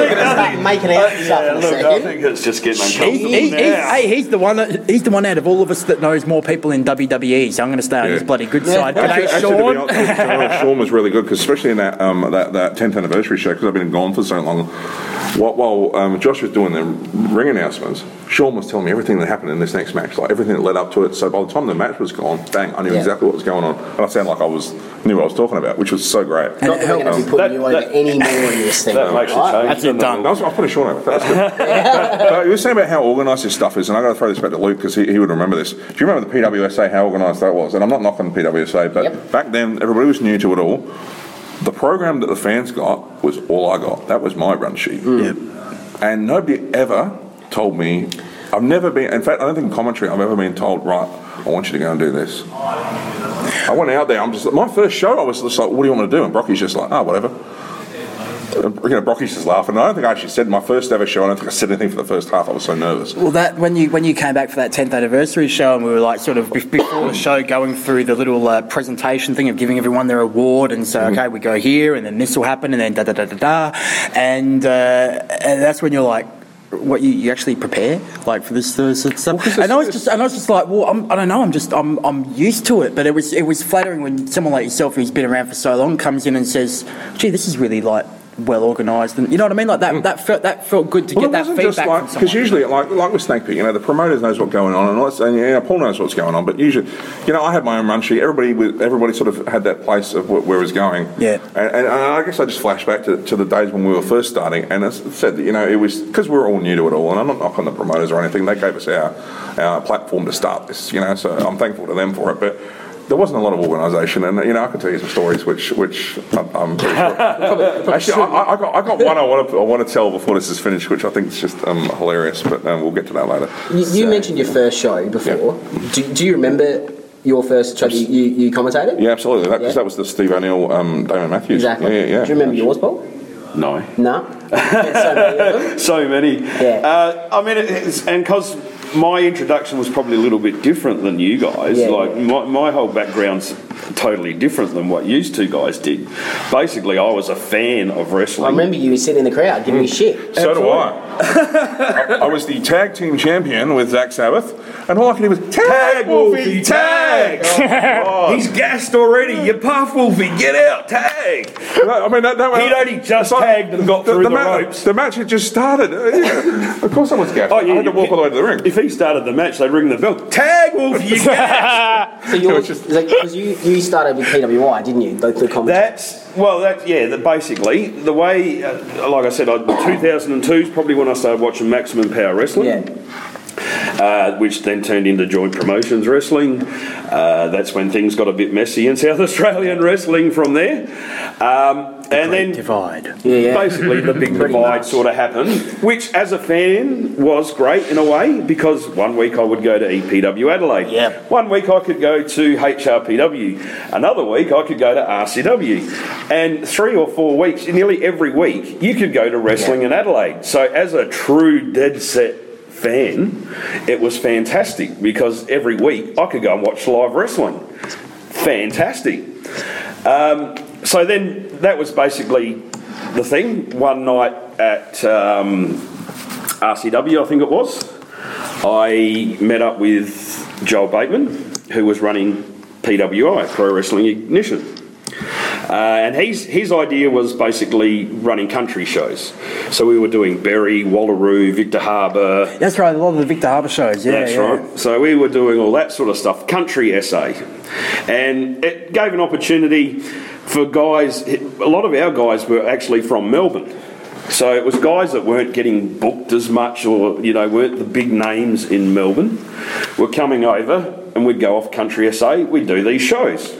out stuff. I think it's just getting uncomfortable. He's the one out of all of us that knows more people in WWE. So I'm going to stay on his bloody good side. Actually, Sean. To be honest, Sean was really good, because especially in that 10th anniversary show, because I've been gone for so long. While Josh was doing the ring announcements, Sean was telling me everything that happened in this next match, like everything that led up to it. So by the time the match was gone, bang, I knew exactly what was going on, and I sounded like I knew what I was talking about, which was so great. Not that we're going to be putting you over any more in this thing. That makes a change. That's it done. I'll put a Sean over. That's good. But you were saying about how organised this stuff is, and I've got to throw this back to Luke, because he would remember this. Do you remember the PWSA, how organised that was? And I'm not knocking PWSA, but back then everybody was new to it all. The program that the fans got was all I got. That was my run sheet. And nobody ever told me. I've never been, in fact, I don't think in commentary I've ever been told, right, I want you to go and do this. I went out there, my first show, I was just like, what do you want to do? And Brocky's just like, whatever. Brocky's just laughing. I don't think I actually said my first ever show. I don't think I said anything for the first half. I was so nervous. Well, that when you came back for that 10th anniversary show, and we were like sort of before the show going through the little presentation thing of giving everyone their award, and so okay, we go here, and then this will happen, and then da da da da da, and that's when you're like, what you actually prepare like for this sort of stuff? Well, and I was just like, well, I don't know, I'm used to it, but it was flattering when someone like yourself, who's been around for so long, comes in and says, gee, this is really like well organised, and you know what I mean, like that felt good to get that feedback from someone. Because usually, like with Snake Pit, the promoters knows what's going on, and Paul knows what's going on. But usually, I had my own run sheet. Everybody sort of had that place of where it was going. Yeah. And I guess I just flashed back to the days when we were first starting, and as I said, it was because we were all new to it all, and I'm not knocking the promoters or anything. They gave us our platform to start this, so I'm thankful to them for it. But there wasn't a lot of organisation, and I could tell you some stories which I'm pretty sure. Actually, I got one I want to tell before this is finished, which I think is just hilarious. But we'll get to that later. You mentioned your first show before. Yeah. Do you remember your first show you commentated? Yeah, absolutely. That was the Steve O'Neill, Damon Matthews. Exactly. Yeah. Do you remember yours, Paul? No. So many of them. So many. Yeah. I mean, and because my introduction was probably a little bit different than you guys. Yeah. Like my whole background's totally different than what you two guys did. Basically, I was a fan of wrestling. I remember you sitting in the crowd giving me shit. So do I. I was the tag team champion with Zach Sabbath, and all I could hear was tag, Wolfie, tag. Oh, he's gassed already. You puff, Wolfie. Get out, tag. I mean, he'd only just tagged and got through the ropes. The match had just started. Of course, I was gassed. I had to walk all the way to the ring. If he started the match, they'd ring the bell. Tag, Wolfie, you gassed. So because you started with PWI, didn't you? The commentary. Basically the way, like I said, 2002 is probably when I started watching Maximum Power Wrestling. Yeah. Which then turned into Joint Promotions Wrestling. That's when things got a bit messy in South Australian wrestling from there. And then divide. Basically the big divide sort of happened, which as a fan was great in a way, because one week I would go to EPW Adelaide. Yeah. One week I could go to HRPW. Another week I could go to RCW. And 3 or 4 weeks, nearly every week, you could go to wrestling in Adelaide. So as a true dead set fan, it was fantastic, because every week I could go and watch live wrestling. Fantastic. So then that was basically the thing. One night at RCW, I think it was, I met up with Joel Bateman, who was running PWI, Pro Wrestling Ignition. And his idea was basically running country shows. So we were doing Berry, Wallaroo, Victor Harbour. That's right, a lot of the Victor Harbour shows. That's right. So we were doing all that sort of stuff, country SA. And it gave an opportunity for guys. A lot of our guys were actually from Melbourne. So it was guys that weren't getting booked as much, or weren't the big names in Melbourne, were coming over, and we'd go off country SA. We'd do these shows.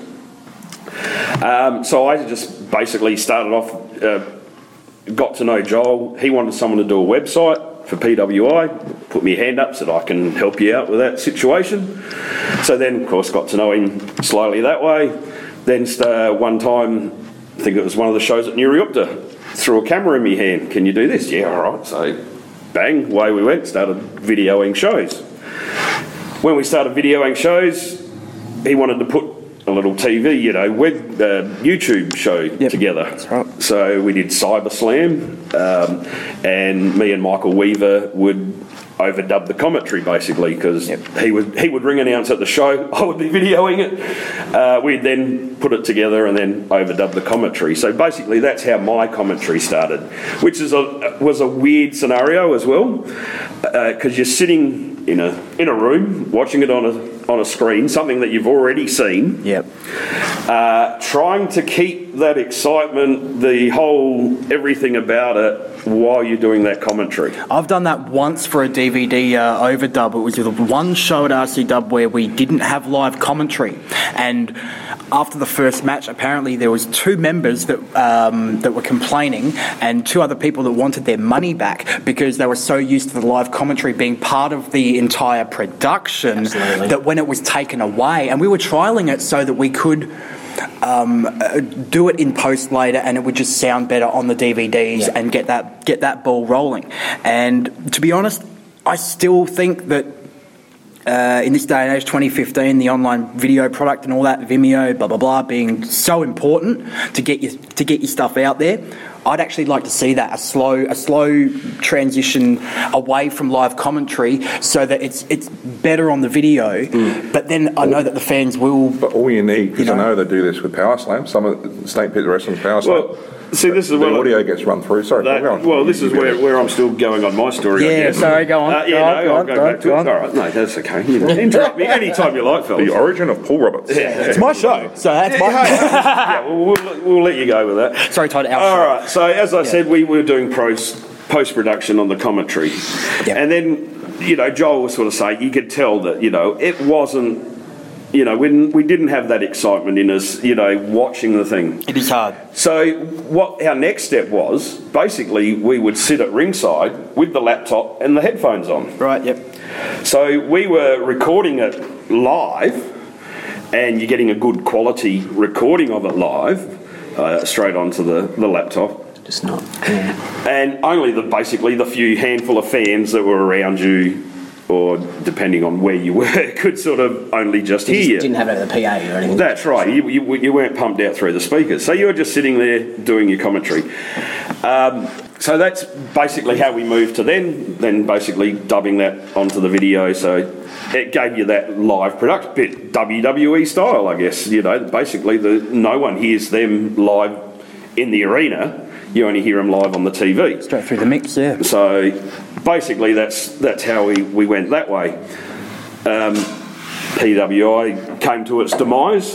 So I just basically started off, got to know Joel. He wanted someone to do a website for PWI, put me a hand up, said I can help you out with that situation. So then, of course, got to know him slowly that way. Then one time, I think it was one of the shows at Nuriupta, threw a camera in my hand. Can you do this? Yeah, all right. So bang, away we went, started videoing shows. When we started videoing shows, he wanted to put a little TV, YouTube show together. That's right. So we did Cyber Slam, and me and Michael Weaver would overdub the commentary basically, because he would ring announce at the show, I would be videoing it. We'd then put it together and then overdub the commentary. So basically that's how my commentary started, which was a weird scenario as well, because you're sitting in a room watching it on a screen, something that you've already seen. Yep. Trying to keep that excitement, the whole everything about it, while you're doing that commentary. I've done that once for a DVD overdub. It was with one show at RCW where we didn't have live commentary, and after the first match, apparently there was 2 members that were complaining, and 2 other people that wanted their money back because they were so used to the live commentary being part of the entire production. Absolutely. That when it was taken away, and we were trialling it so that we could do it in post later, and it would just sound better on the DVDs and get that ball rolling. And to be honest, I still think that in this day and age, 2015, the online video product and all that, Vimeo, blah blah blah, being so important to get your stuff out there. I'd actually like to see that a slow transition away from live commentary, so that it's better on the video. But then I know that the fans will. But all you need, because I know they do this with Power Slam. Some of Snake Pit Wrestling's Power Slam. Well, see, this is the audio gets run through. Sorry, this is where I'm still going on my story. I guess. Sorry, go on. I'll go back to it. All right, no, that's okay. Interrupt me anytime you like, fellas. The origin of Paul Roberts. It's my show, so that's my. We'll let you go with that. Sorry, Todd. All right. So as I said, we were doing post-production on the commentary, and then Joel was sort of saying, you could tell that it wasn't you know, when we didn't have that excitement in us, you know, watching the thing. It is hard. So what our next step was, basically we would sit at ringside with the laptop and the headphones on. Right, yep. So we were recording it live, and you're getting a good quality recording of it live, straight onto the laptop. Just not. Yeah. And only basically the few handful of fans that were around you, or depending on where you were, could sort of only just hear you. Didn't have it at the PA or anything. That's right. You weren't pumped out through the speakers. So you were just sitting there doing your commentary. So that's basically how we moved to then basically dubbing that onto the video. So it gave you that live production, bit WWE style, I guess. You know, basically no one hears them live in the arena. You only hear them live on the TV. Straight through the mix, yeah. So basically that's how we went that way. PWI came to its demise.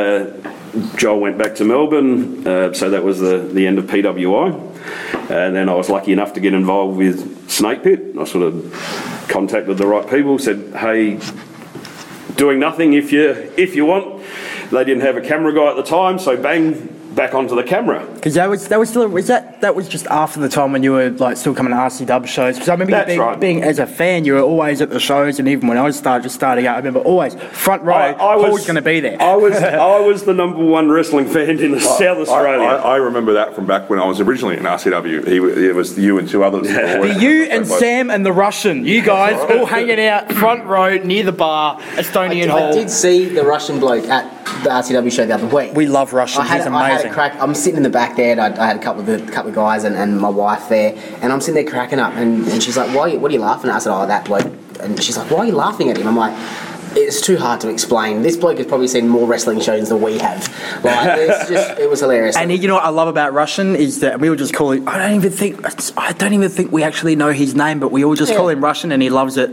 Joel went back to Melbourne, so that was the end of PWI. And then I was lucky enough to get involved with Snake Pit. I sort of contacted the right people, said, hey, doing nothing if you want. They didn't have a camera guy at the time, so bang, back onto the camera. Because that was just after the time when you were like still coming to RC Dub shows. Because I remember being as a fan, you were always at the shows, and even when I was starting out, I remember always front row. Paul was going to be there. I was the number one wrestling fan in South Australia. I remember that from back when I was originally in RCW. It was you and two others. You and Sam and the Russian, you guys all hanging out front row near the bar, Estonian Hall. I did see the Russian bloke at the RCW show the other week. We love Russian. He's amazing. I had a crack. I'm sitting in the back there, and I had a couple of guys and my wife there, and I'm sitting there cracking up, and she's like, what are you laughing at? I said, oh, that bloke. And she's like, why are you laughing at him? I'm like, it's too hard to explain. This bloke has probably seen more wrestling shows than we have. Like, it was hilarious. And you know what I love about Russian is that we all just call him. I don't even think we actually know his name, but we all just call him Russian, and he loves it.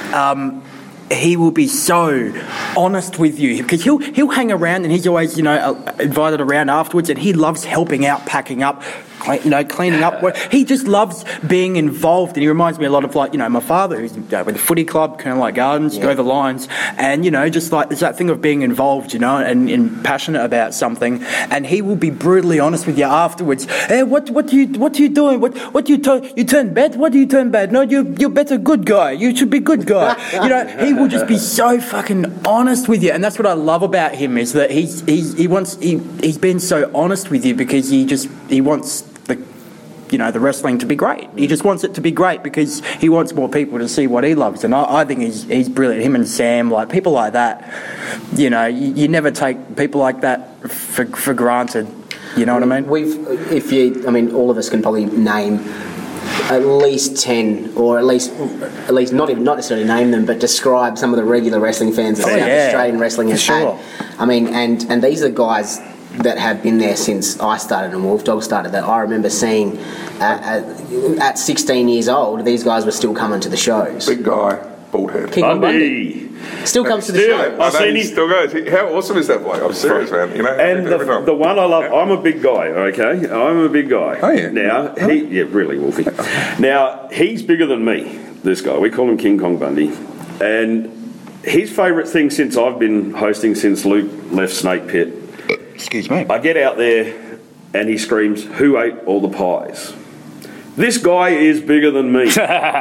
He will be so honest with you because he'll hang around, and he's always invited around afterwards, and he loves helping out, packing up, cleaning up. He just loves being involved, and he reminds me a lot of my father, who's with the footy club, Colonel Gardens, go the Lions, and just like there's that thing of being involved, and passionate about something, and he will be brutally honest with you afterwards. Hey, what are you doing? What do you turn bad? What do you turn bad? No, you're better good guy. You should be good guy. He will just be so fucking honest with you, and that's what I love about him is that he's been so honest with you because he wants the wrestling to be great. He just wants it to be great because he wants more people to see what he loves, and I think he's brilliant. Him and Sam, like people like that, you never take people like that for granted. You know what I mean? All of us can probably name at least 10, or at least not necessarily name them, but describe some of the regular wrestling fans that South Australian wrestling has had. I mean, and these are guys that have been there since I started and Wolf Dog started, that I remember seeing at 16 years old. These guys were still coming to the shows. Big guy, bald head. King Kong Bundy still comes to the show. I've seen he still goes. How awesome is that bloke? I'm serious, man. And the one I love, I'm a big guy, okay? I'm a big guy. Oh, yeah. Now, really, Wolfie. Now, he's bigger than me, this guy. We call him King Kong Bundy. And his favourite thing since I've been hosting, since Luke left Snake Pit, excuse me, I get out there and he screams, "Who ate all the pies?" This guy is bigger than me.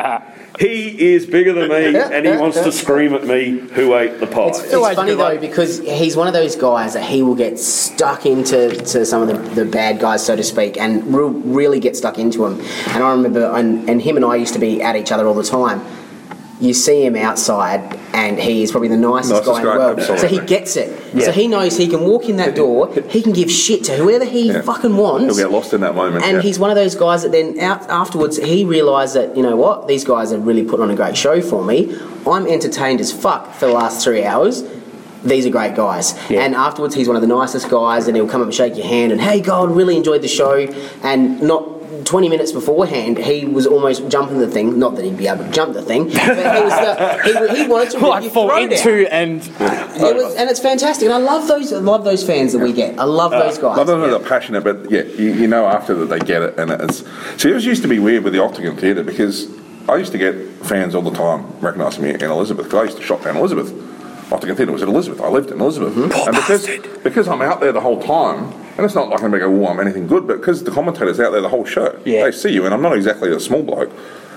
He is bigger than me, and he wants to scream at me, "Who ate the pies?" It's funny though, because he's one of those guys that he will get stuck into some of the bad guys, so to speak, and really get stuck into them. And I remember, and him and I used to be at each other all the time. You see him outside, and he is probably the nicest guy in the world. Absolutely. So he gets it. Yeah. So he knows he can walk in that door, he can give shit to whoever he fucking wants. He'll get lost in that moment. And he's one of those guys that then afterwards he realised that, you know what, these guys are really putting on a great show for me. I'm entertained as fuck for the last 3 hours. These are great guys. Yeah. And afterwards he's one of the nicest guys, and he'll come up and shake your hand and, "Hey, God, really enjoyed the show." And not 20 minutes beforehand, he was almost jumping the thing. Not that he'd be able to jump the thing, but he wanted to rip your fall throat into out. And it's fantastic. And I love those fans that we get. I love those guys. I don't know, they're passionate, but after that they get it, and it's. See, it used to be weird with the Octagon Theatre because I used to get fans all the time recognising me in Elizabeth. Because I used to shop down Elizabeth Nottingham Theatre was at Elizabeth. I lived in Elizabeth. And because I'm out there the whole time, and it's not like I'm going to go, I'm anything good, but because the commentator's out there the whole show, they see you, and I'm not exactly a small bloke.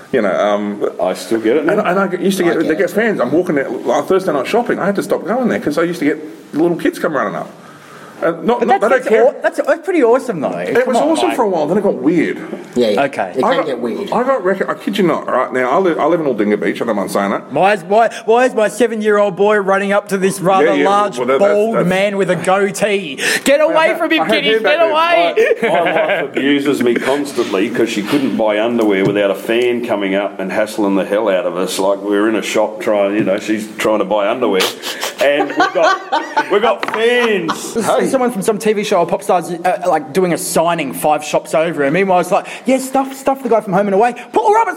I still get it now. And I used to get fans. I'm walking there, like Thursday night shopping. I had to stop going there because I used to get little kids come running up. That's pretty awesome, though. It was awesome for a while, then it got weird. Yeah. Okay. It can get weird. I kid you not, right? Now, I live in Aldinga Beach, I don't mind saying that. Why is my 7-year-old boy running up to this rather large, bald man with a goatee? Get away from him, kiddies! Get away! My wife abuses me constantly because she couldn't buy underwear without a fan coming up and hassling the hell out of us. Like we were in a shop she's trying to buy underwear, and we've got fans. Hey. Someone from some TV show or pop stars like doing a signing 5 shops over, and meanwhile it's like, stuff the guy from Home and Away. Paul Roberts,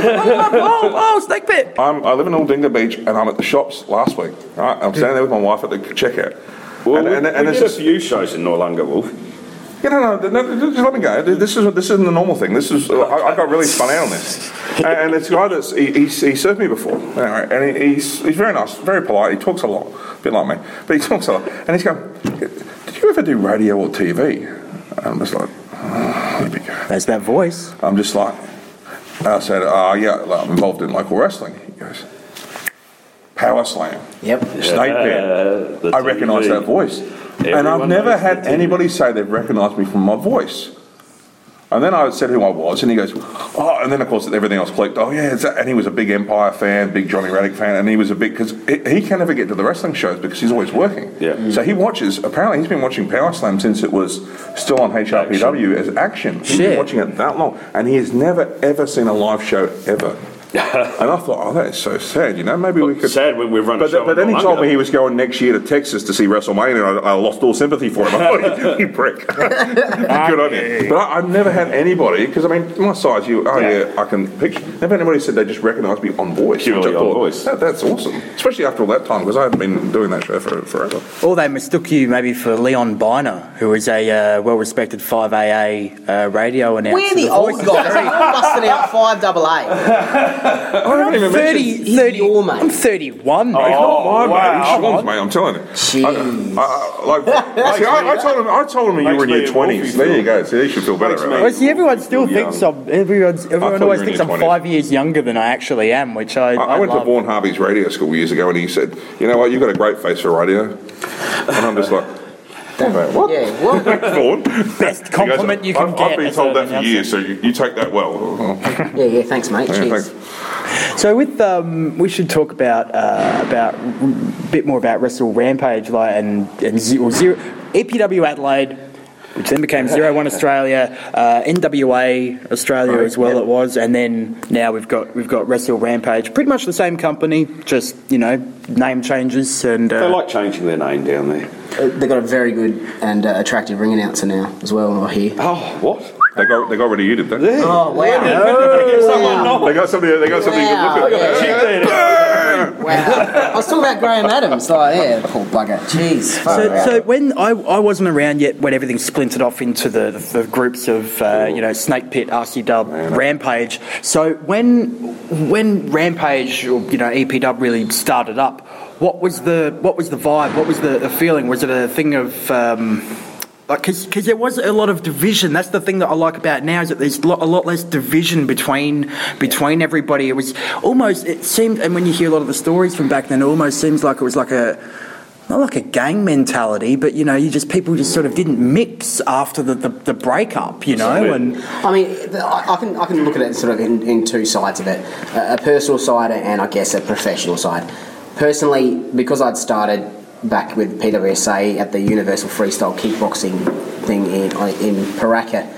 Snake Pit. I live in Aldinga Beach, and I'm at the shops last week. Right? I'm standing there with my wife at the checkout. Well, and there's a few shows in Noarlunga, Wolf. Yeah, no, just let me go. This isn't the normal thing. This is I got really spun out on this. And it's a guy he served me before, and he's very nice, very polite. He talks a lot, a bit like me, but he talks a lot. And he's going, "Did you ever do radio or TV?" And I'm just like, "Here we go." There's that voice. I'm just like, I said, "Yeah, I'm involved in local wrestling." He goes, "Power Slam." Yep. Snake Pit. I recognise that voice. And I've never had anybody say they've recognised me from my voice. And then I said who I was, and he goes, "Oh," and then of course everything else clicked. "Oh yeah," and he was a big Empire fan, big Johnny Radic fan, and he was because he can never get to the wrestling shows because he's always working. Yeah. So he watches. Apparently, he's been watching Power Slam since it was still on HRPW as action. He's been watching it that long, and he has never ever seen a live show ever. And I thought, that is so sad. Maybe we could. Sad when we've run a show. But then he told me he was going next year to Texas to see WrestleMania, and I lost all sympathy for him. I thought, you prick. Good on you. But I've never had anybody, because my size, I can picture. Never had anybody said they just recognised me on voice. Purely on voice. That's awesome, especially after all that time, because I haven't been doing that show for forever. Or they mistook you maybe for Leon Biner, who is a well-respected 5AA radio announcer. We're the old guys. You're busting out 5AA. I'm 30, I'm 31, mate. Oh, wow. He's Sean's, mate, I'm telling you. I told him you were in your 20s. There you go. See, you should feel better, right? Well, see, everyone still thinks everyone always thinks I'm 5 years younger than I actually am, which I went to Vaughan Harvey's radio school years ago, and he said, "You know what, you've got a great face for radio." And I'm just like, what? Yeah, what? Vaughan? Best compliment you can get. I've been told that for years, so you take that well. Yeah, thanks, mate. Cheers. Thanks. So with we should talk about a bit more about Wrestle Rampage, and zero EPW Adelaide, which then became 01 Australia, NWA Australia as well. It was, and then now we've got Wrestle Rampage, pretty much the same company, just name changes, and they like changing their name down there. They've got a very good and attractive ring announcer now as well. I hear. Oh, what? They got rid of you, did they? Yeah. Oh wow! They got somebody. They got somebody good looking. Wow! I was talking about Graham Adams. Poor bugger. Jeez. So when I wasn't around yet when everything splintered off into the groups of Snake Pit, RC Dub, Rampage. So when Rampage or EPW really started up, what was the vibe? What was the feeling? Was it a thing of because there was a lot of division. That's the thing that I like about it now, is that there's a lot less division between everybody. It seemed, and when you hear a lot of the stories from back then, it almost seems like it was like not like a gang mentality, but people just sort of didn't mix after the breakup, And I mean, I can look at it sort of in two sides of it: a personal side and I guess a professional side. Personally, because I'd started back with PWSA at the Universal Freestyle Kickboxing thing in Paraka,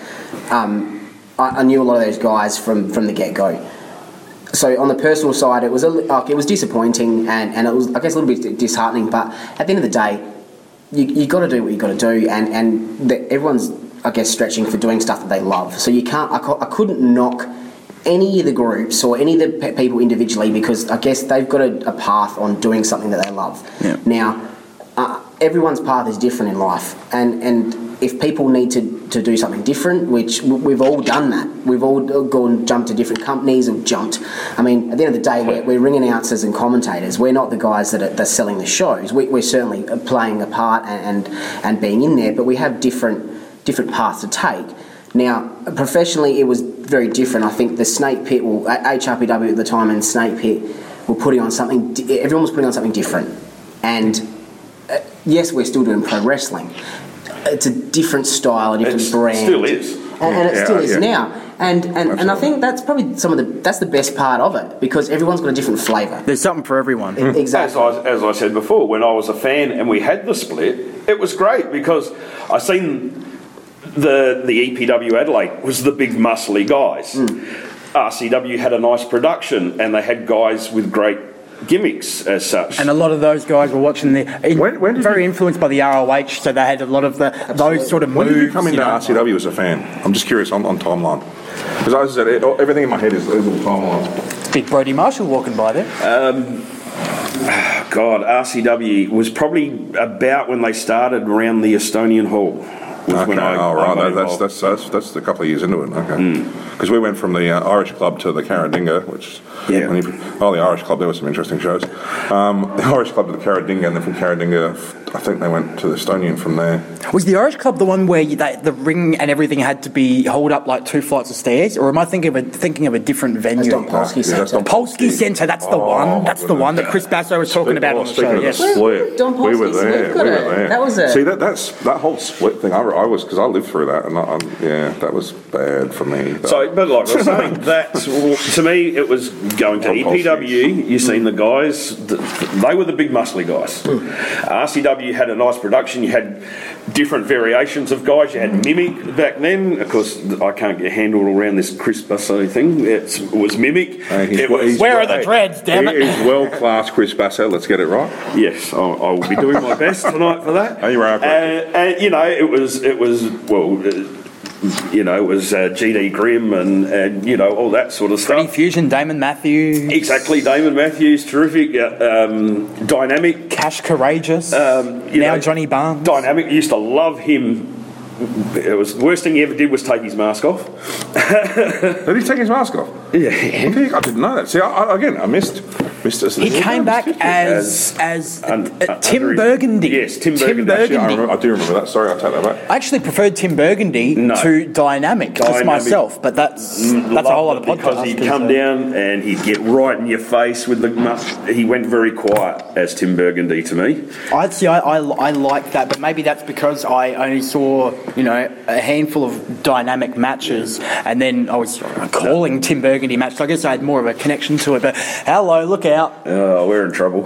I knew a lot of those guys from the get-go. So on the personal side, it was disappointing and it was, I guess, a little bit disheartening. But at the end of the day, you got to do what you got to do, and everyone's, I guess, stretching for doing stuff that they love. So you can't. I couldn't knock any of the groups or any of the people individually, because I guess they've got a path on doing something that they love. Yeah. Now, everyone's path is different in life, and if people need to do something different, which we've all done that. We've all jumped to different companies or jumped. I mean, at the end of the day, we're ring announcers and commentators. We're not the guys that are selling the shows. We're certainly playing a part and being in there, but we have different paths to take. Now, professionally, it was very different. I think the Snake Pit, HRPW at the time and Snake Pit were putting on something, everyone was putting on something different. And yes, we're still doing pro wrestling. It's a different style, a different brand. It still is. And it still is now. And I think that's probably that's the best part of it, because everyone's got a different flavour. There's something for everyone. Exactly. As I said before, when I was a fan and we had the split, it was great because I seen the EPW Adelaide was the big muscly guys. RCW had a nice production and they had guys with great gimmicks as such. And a lot of those guys were watching very influenced by the ROH, so they had a lot of those sort of moves. When did you come into RCW as a fan? I'm just curious on timeline. Because I said everything in my head is all timelines. Big Brody Marshall walking by there. God, RCW was probably about when they started around the Estonian Hall. Okay, that's a couple of years into it. Okay, because we went from the Irish Club to the Carradinga, which the Irish Club, there were some interesting shows. The Irish Club to the Carradinga, and then from Carradinga, I think they went to the Estonian from there. Was the Irish Club the one where the ring and everything had to be hauled up like 2 flights of stairs, or am I thinking of a different venue? That's Polsky Centre. Polsky Centre, that's the one. That's the one that Chris Basso was talking about on the show. Yes. Don We were there. That was a... See, that's that whole split thing. I was, because I lived through that, and that was bad for me. So, but like I was saying, to me, it was going to EPW. You seen the guys; they were the big muscly guys. RCW had a nice production. You had different variations of guys. You had Mimic back then. Of course, I can't get handled around this Chris Basso thing. It was Mimic. Where are the dreads? Damn it! He's world class, Chris Basso. Let's get it right. Yes, I will be doing my best tonight for that. You are. And it was GD Grimm and all that sort of stuff. Freddie Fusion, Damon Matthews. Exactly, Damon Matthews, terrific, dynamic. Cash Courageous. Johnny Barnes. Dynamic, used to love him. It was the worst thing he ever did was take his mask off. Did he take his mask off? Yeah. I didn't know that. See, I missed this. He came back as Tim Burgundy. Yes, Tim Burgundy. Actually, I do remember that. Sorry, I take that back. I actually preferred Tim Burgundy to Dynamic, just myself, but that's a whole other podcast. Because he'd come down and he'd get right in your face with the mask. He went very quiet as Tim Burgundy to me. I like that, but maybe that's because I only saw a handful of Dynamic matches, and then I was calling Tim Burgundy matches. So I guess I had more of a connection to it. But hello, look out! Oh, we're in trouble.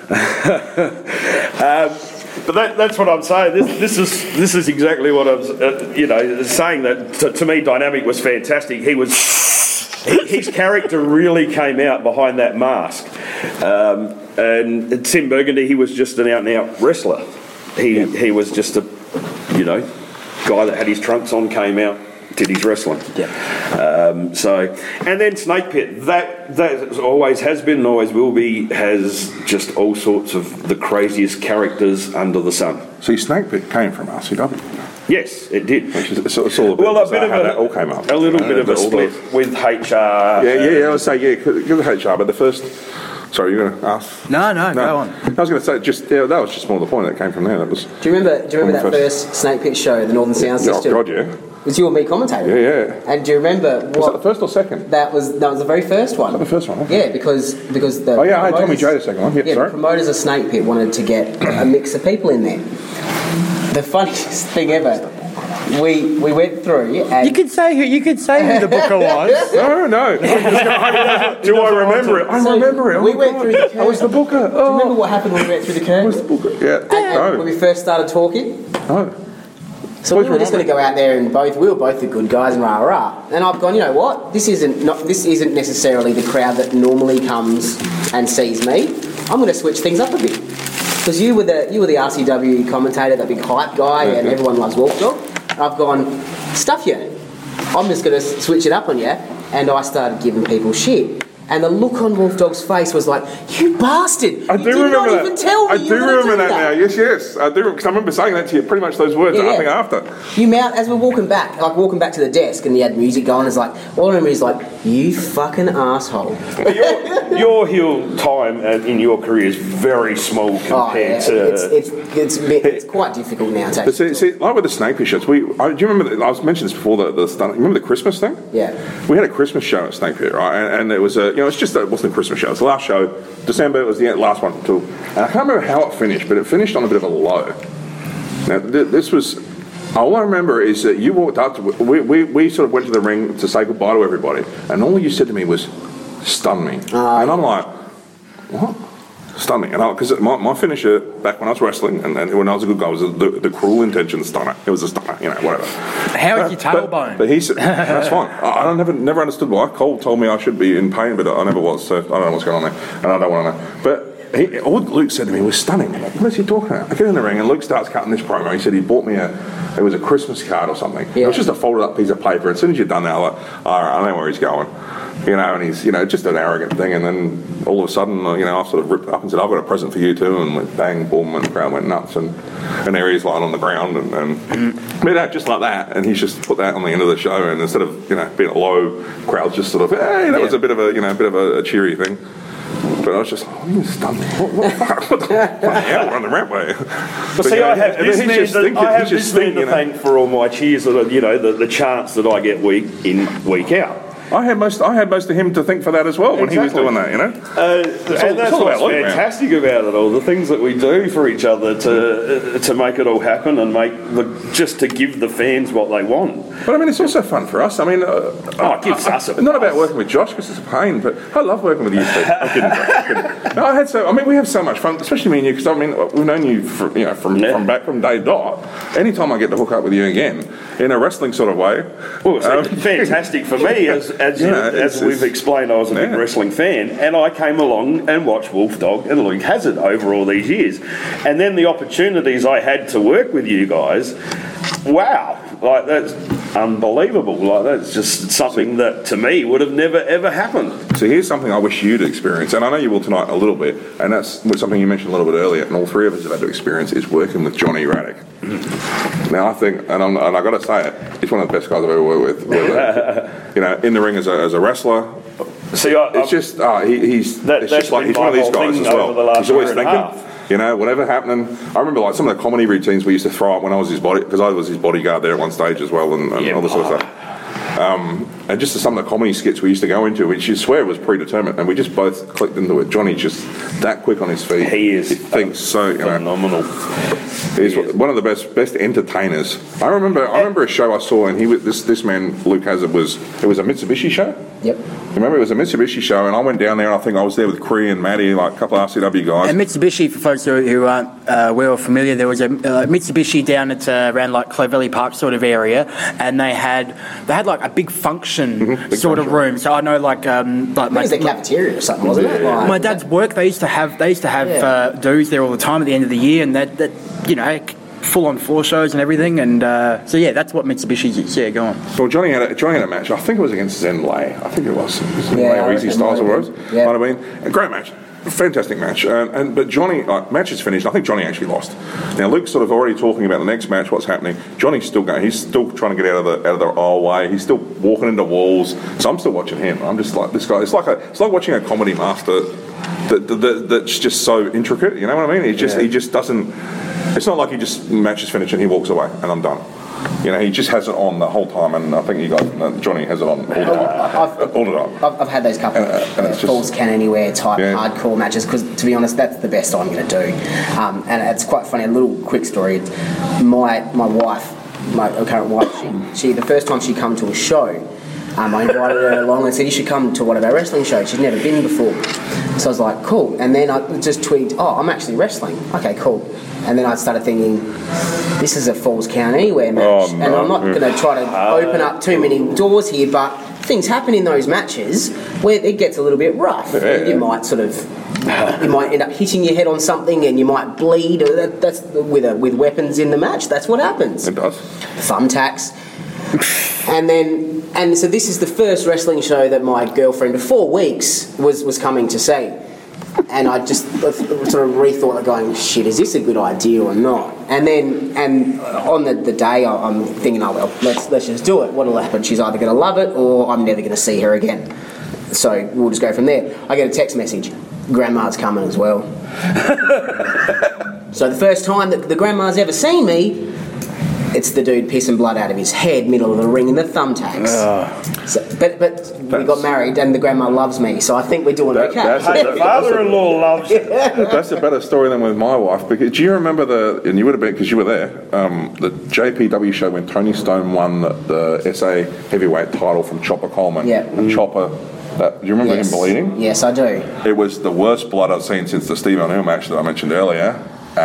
But that's what I'm saying. This is exactly what I'm saying. That to me, Dynamic was fantastic. His character really came out behind that mask. And Tim Burgundy, he was just an out and out wrestler. He was just a guy that had his trunks on, came out, did his wrestling. And then Snake Pit, that always has been and always will be, has just all sorts of the craziest characters under the sun. See, Snake Pit came from RCW. Yes, it did. It's all a bit how that all came up. A little bit of a split with HR. I would say, give the HR, but the first... Sorry, you're going to ask? No, go on. I was going to say, that was just more the point that came from there. That was. Do you remember that first Snake Pit show, the Northern Sound System? Oh, God, yeah. It was you and me commentating. Yeah. And do you remember was that the first or second? That was the very first one. Was that the first one? Okay. Yeah, because the I had Tommy J the second one. The promoters of Snake Pit wanted to get a mix of people in there. The funniest thing ever. We went through and... You could say who the booker was. No. Do I remember it? I remember it. We went through the curtain. I was the booker. Do you remember what happened when we went through the curtain? I was the booker. Yeah. When we first started talking? No. So we were just going to go out there and we were both the good guys and rah-rah. And I've gone, you know what? This isn't necessarily the crowd that normally comes and sees me. I'm going to switch things up a bit. Because you were the RCW commentator, that big hype guy, and everyone loves Wolf Dog. I've gone, stuff you. I'm just going to switch it up on you. And I started giving people shit. And the look on Wolf Dog's face was like, "You bastard! I You do did remember not that. even tell me I you do were gonna remember do that now. Yes. I do, because I remember saying that to you. Pretty much those words. Yeah, Nothing yeah. after. You mount as we're walking back to the desk, and he had music going. It's like all I remember is like, "You fucking asshole." But your heel time in your career is very small compared to. It's quite difficult now. But see, like with the Snakefish shows, do you remember? I was mentioned this before. The stunt. Remember the Christmas thing? Yeah. We had a Christmas show at Snakefish, right? And it was it wasn't a Christmas show. It was the last show. December. It was the last one too. And I can't remember how it finished, but it finished on a bit of a low. Now this was. All I remember is that you walked up to. We sort of went to the ring to say goodbye to everybody, and all you said to me was, "Stun me," and I'm like, "What?" Stun me, and because my finisher back when I was wrestling and when I was a good guy was the Cruel Intention stunner. It was a stunner, whatever. How is your tailbone? But he said that's fine. I never understood why. Cole told me I should be in pain, but I never was. So I don't know what's going on there, and I don't want to know. But all Luke said to me was stunning. Like, what is he talking about? I get in the ring and Luke starts cutting this promo. He said he bought me it was a Christmas card or something. Yeah. It was just a folded up piece of paper. As soon as you've done that, I'm like, all right, I know where he's going. And he's, just an arrogant thing. And then all of a sudden, I sort of ripped up and said, I've got a present for you too. And went bang, boom, and the crowd went nuts. And there he is lying on the ground. And just like that. And he's just put that on the end of the show. And instead of, being a low, crowd just sort of, hey, that was a bit of a cheery thing. But I was just, you stunned me. What the hell? We're on the right way. But see, I have this man to thank for all my cheers, the chants that I get week in, week out. I had most of him to thank for that as well when he was doing that, and that's what's fantastic about it all. The things that we do for each other to make it all happen and just to give the fans what they want. But I mean, it's also fun for us. I mean, it gives us a not about working with Josh because it's a pain, but I love working with you, Steve. I'm kidding. No, we have so much fun, especially me and you, because I mean, we've known you from back from day dot. Anytime I get to hook up with you again in a wrestling sort of way, well, it's fantastic for me as we've explained. I was a big wrestling fan, and I came along and watched Wolf Dog and Luke Hazard over all these years, and then the opportunities I had to work with you guys. Wow, like that's unbelievable. Like that's just something that to me would have never ever happened. So here's something I wish you'd experience, and I know you will tonight a little bit, and that's something you mentioned a little bit earlier, and all three of us have had to experience is working with Johnny Radic. Now I think, and I got to say it, he's one of the best guys I've ever worked with. In the ring as a wrestler. See, it's just he's one of these guys as well. He's always thinking. Whatever happening. I remember like some of the comedy routines we used to throw up when I was his bodyguard there at one stage as well, and all this sort of stuff. And just some of the comedy skits we used to go into, which you swear was predetermined, and we just both clicked into it. Johnny just that quick on his feet. He thinks so phenomenal. He's one of the best entertainers. I remember a show I saw, and this man Luke Hazard it was a Mitsubishi show. Yep. Remember, it was a Mitsubishi show, and I went down there, and I think I was there with Cree and Maddie, like a couple of RCW guys. And Mitsubishi, for folks who aren't well familiar, there was a Mitsubishi down at around like Clovelly Park sort of area, and they had like a big function room. So I know like I think it was the cafeteria or something, wasn't it? Like, my dad's work, they used to have dudes there all the time at the end of the year, and that full-on floor shows and everything, and so that's what Mitsubishi's is. Go on. Well, Johnny had a match. I think it was against Zen Lay. I think it was. Zen Lay or Easy Styles or Rose. Yeah. Might have been a great match. Fantastic match, but Johnny, match is finished. I think Johnny actually lost. Now Luke's sort of already talking about the next match, what's happening. Johnny's still going. He's still trying to get out of the aisle way. He's still walking into walls. So I'm still watching him. I'm just like this guy. It's like watching a comedy master that's just so intricate. You know what I mean? He just doesn't. It's not like he just match is finished and he walks away and I'm done. He just has it on the whole time, and I think you guys, Johnny has it on all the time. All the time. I've had those couple of Falls Can Anywhere type hardcore matches because, to be honest, that's the best I'm going to do. And it's quite funny. A little quick story. My wife, my current wife, she the first time she come to a show, I invited her along and said, you should come to one of our wrestling shows. She'd never been before. So I was like, cool. And then I just tweaked, I'm actually wrestling. Okay, cool. And then I started thinking, this is a Falls Count Anywhere match. And I'm not going to try to open up too many doors here, but things happen in those matches where it gets a little bit rough. And you might you might end up hitting your head on something and you might bleed. That's with weapons in the match. That's what happens. It does. Thumbtacks. And so this is the first wrestling show that my girlfriend of 4 weeks was coming to see. And I just sort of rethought, going, shit, is this a good idea or not? And on the day, I'm thinking, oh, well, let's just do it. What'll happen? She's either going to love it or I'm never going to see her again. So we'll just go from there. I get a text message. Grandma's coming as well. So the first time that the grandma's ever seen me, it's the dude pissing blood out of his head, middle of the ring in the thumbtacks. So, but we got married and the grandma loves me, so I think we're doing okay. The father-in-law loves you. That's a better story than with my wife. Because do you remember and you would have been, because you were there, the JPW show when Tony Stone won the SA heavyweight title from Chopper Coleman? Yeah. And Chopper... do you remember him bleeding? Yes, I do. It was the worst blood I've seen since the Steve O'Neill match that I mentioned earlier.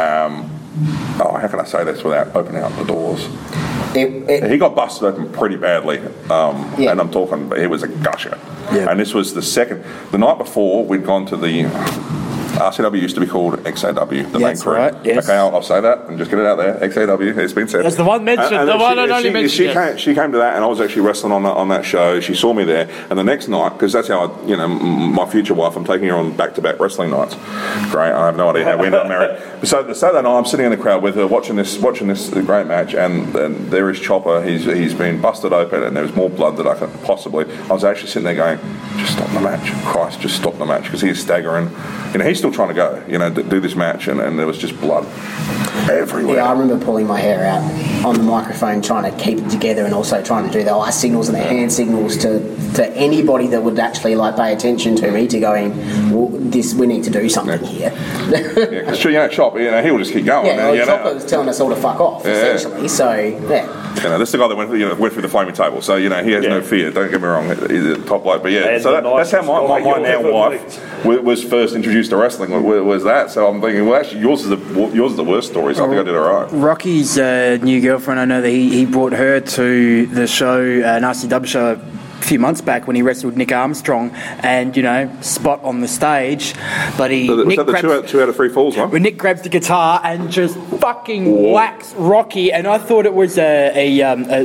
How can I say this without opening up the doors? He got busted open pretty badly, and I'm talking, he was a gusher. Yeah. And this was the night before we'd gone to the RCW used to be called XAW, the main crew. Right, yes. Okay, I'll say that and just get it out there. XAW, it's been said. That's the one mentioned, the one and only mentioned. She came to that, and I was actually wrestling on that show. She saw me there, and the next night, because that's how my future wife, I'm taking her on back-to-back wrestling nights. Great, I have no idea how we ended up married. So the Saturday night, I'm sitting in the crowd with her, watching this great match, and there is Chopper. He's been busted open, and there's more blood than I could possibly. I was actually sitting there going, just stop the match, Christ, just stop the match, because he's staggering. He's still trying to go, do this match, and there was just blood everywhere. Yeah, I remember pulling my hair out on the microphone, trying to keep it together, and also trying to do the eye signals and the hand signals to anybody that would actually pay attention to me, to going, well, we need to do something here. Because Chopper, he'll just keep going. Yeah, Chopper was telling us all to fuck off, essentially. So this is the guy that went through the flaming table. So he has no fear. Don't get me wrong, he's a top bloke. But so that's how my now wife was first introduced to wrestling. Was that? So I'm thinking, well, actually, yours is the worst story. So I think I did all right. Rocky's new girlfriend, I know that he brought her to the show, an RCW show, a few months back when he wrestled Nick Armstrong, and spot on the stage, but Nick grabs, two out of 3 falls, right? When Nick grabs the guitar and just fucking whacks Rocky, and I thought it was a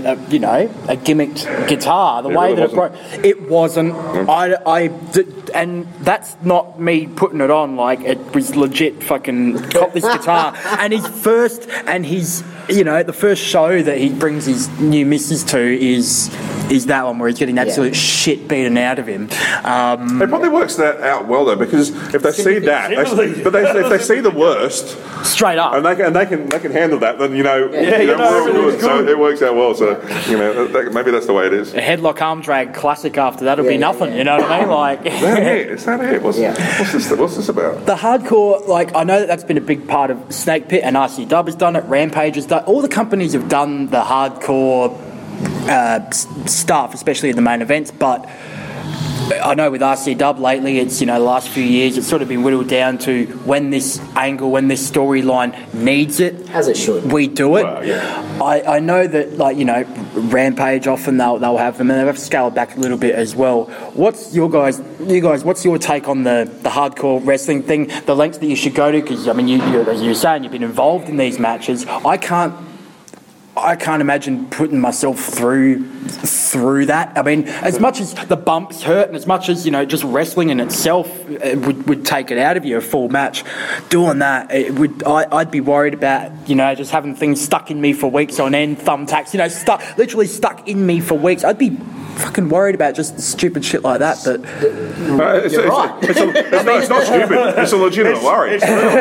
gimmicked guitar. The way that it broke, it wasn't. And that's not me putting it on. It was legit. Fucking cop this guitar, and the first show that he brings his new missus to is that one where he's getting absolute shit beaten out of him. It probably works that out well though, because if they see that, if they see the worst straight up, and they can handle that, then we're all good. So it works out well. So maybe that's the way it is. A headlock arm drag classic after that'll be nothing. You know what I mean? Is that it? What's this about? The hardcore, I know that's been a big part of Snake Pit, and RCW has done it. Rampage has done. All the companies have done the hardcore stuff, especially in the main events, but I know with RCW lately, it's the last few years, it's sort of been whittled down to when this storyline needs it, as it should, we do it. Well, yeah. I know that Rampage often they'll have them, and they've scaled back a little bit as well. What's your guys? What's your take on the hardcore wrestling thing? The lengths that you should go to, because you as you're saying, you've been involved in these matches. I can't imagine putting myself through that. As much as the bumps hurt, and as much as just wrestling in itself would take it out of you, a full match, doing that, I'd be worried about just having things stuck in me for weeks on end, thumbtacks, literally stuck in me for weeks. I'd be fucking worried about just stupid shit like that. But you're right. It's not stupid. It's a legitimate worry.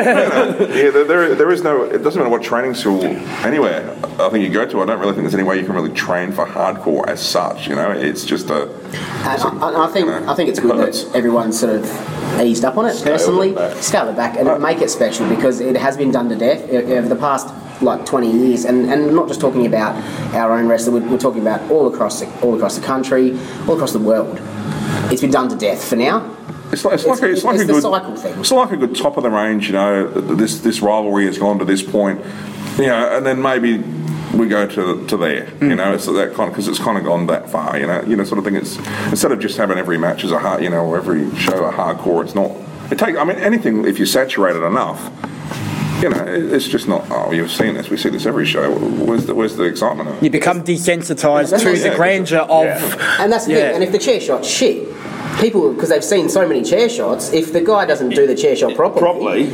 There is no. It doesn't matter what training school anywhere I think you go to. I don't really think there's any way you can really train for hardcore as such. It's just a. I think it's good that everyone's sort of eased up on it. Personally, scale it back and make it special, because it has been done to death over the past 20 years, and not just talking about our own wrestler. We're talking about all across the country, all across the world. It's been done to death for now. It's like a good cycle thing. It's like a good top of the range. This rivalry has gone to this point, and then maybe we go to there. It's that kind of, because it's kind of gone that far. Sort of thing. It's instead of just having every match as a or every show a hardcore. It's not. Anything if you saturate it enough. You know, it's just not. Oh, you've seen this. We see this every show. Where's the excitement of it? You become desensitised to the grandeur of. And that's the thing. And if the chair shot's shit, people, because they've seen so many chair shots, if the guy doesn't do the chair shot properly,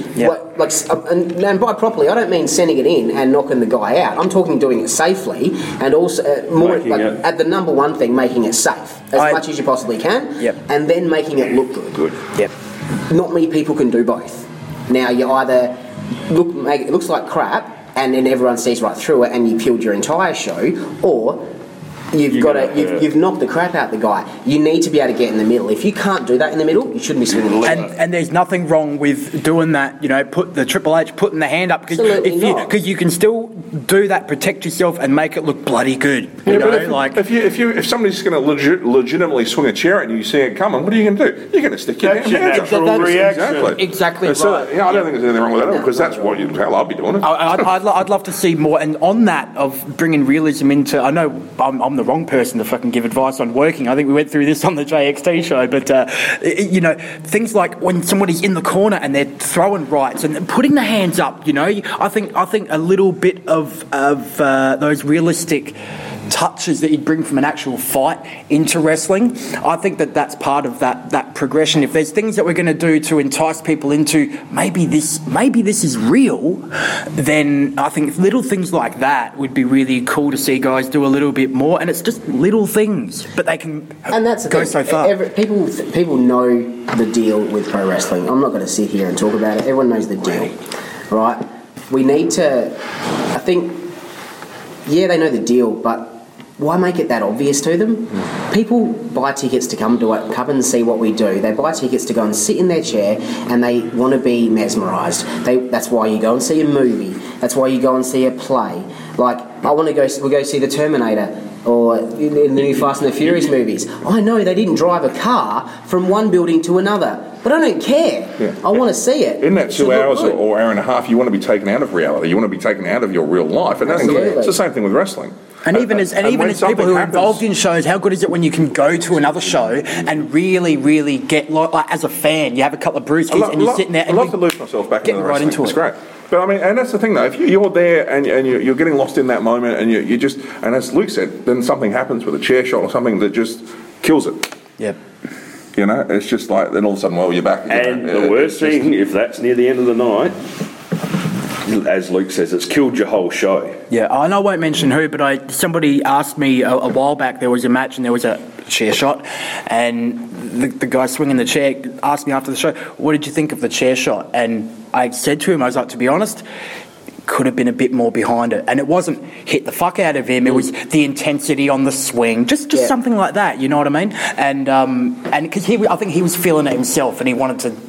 and by properly, I don't mean sending it in and knocking the guy out. I'm talking doing it safely and also at the number one thing, making it safe as much as you possibly can, and then making it look good. Yep. Not many people can do both. Now you either make it looks like crap, and then everyone sees right through it, and you killed your entire show, or you've knocked the crap out the guy. You need to be able to get in the middle. If you can't do that in the middle, you shouldn't be swinging the and there's nothing wrong with doing that. You know, put the Triple H putting the hand up because you can still do that, protect yourself, and make it look bloody good. You know, if somebody's going to legitimately swing a chair at you, you see it coming, what are you going to do? You're going to stick your hands up. Exactly right. I don't think there's anything wrong with that because that's what I'll be doing. I'd love to see more, and on that of bringing realism into. I know I'm the wrong person to fucking give advice on working. I think we went through this on the JXT show, but you know, things like when somebody's in the corner and they're throwing rights and putting the hands up. You know, I think a little bit of those realistic touches that you'd bring from an actual fight into wrestling. I think that's part of that progression. If there's things that we're going to do to entice people into maybe this is real, then I think little things like that would be really cool to see guys do a little bit more. And it's just little things, but they can go so far. People know the deal with pro wrestling. I'm not going to sit here and talk about it. Everyone knows the deal, right? We need to. I think, they know the deal, but why make it that obvious to them? People buy tickets to come and see what we do. They buy tickets to go and sit in their chair and they want to be mesmerised. That's why you go and see a movie. That's why you go and see a play. Like, we'll go see The Terminator or in the new Fast and the Furious movies. I know they didn't drive a car from one building to another, but I don't care. Yeah. I want to see it. In that 2 hours or hour and a half, you want to be taken out of reality. You want to be taken out of your real life. And it's the same thing with wrestling. And even as people who are involved in shows, how good is it when you can go to another show and really, really get, like as a fan, you have a couple of brewskis and you're sitting there and I love to lose myself back into the wrestling. Right into it's great. But I mean, and that's the thing though, if you're there and you're getting lost in that moment and you just, and as Luke said, then something happens with a chair shot or something that just kills it. Yep. You know, it's just like, then all of a sudden, you're back again. And the worst thing, if that's near the end of the night, as Luke says, it's killed your whole show. Yeah, and I won't mention who, but somebody asked me a while back, there was a match and there was a chair shot, and the guy swinging the chair asked me after the show, what did you think of the chair shot? And I said to him, I was like, to be honest, could have been a bit more behind it. And it wasn't hit the fuck out of him, it was the intensity on the swing, just something like that, you know what I mean? And because I think he was feeling it himself and he wanted to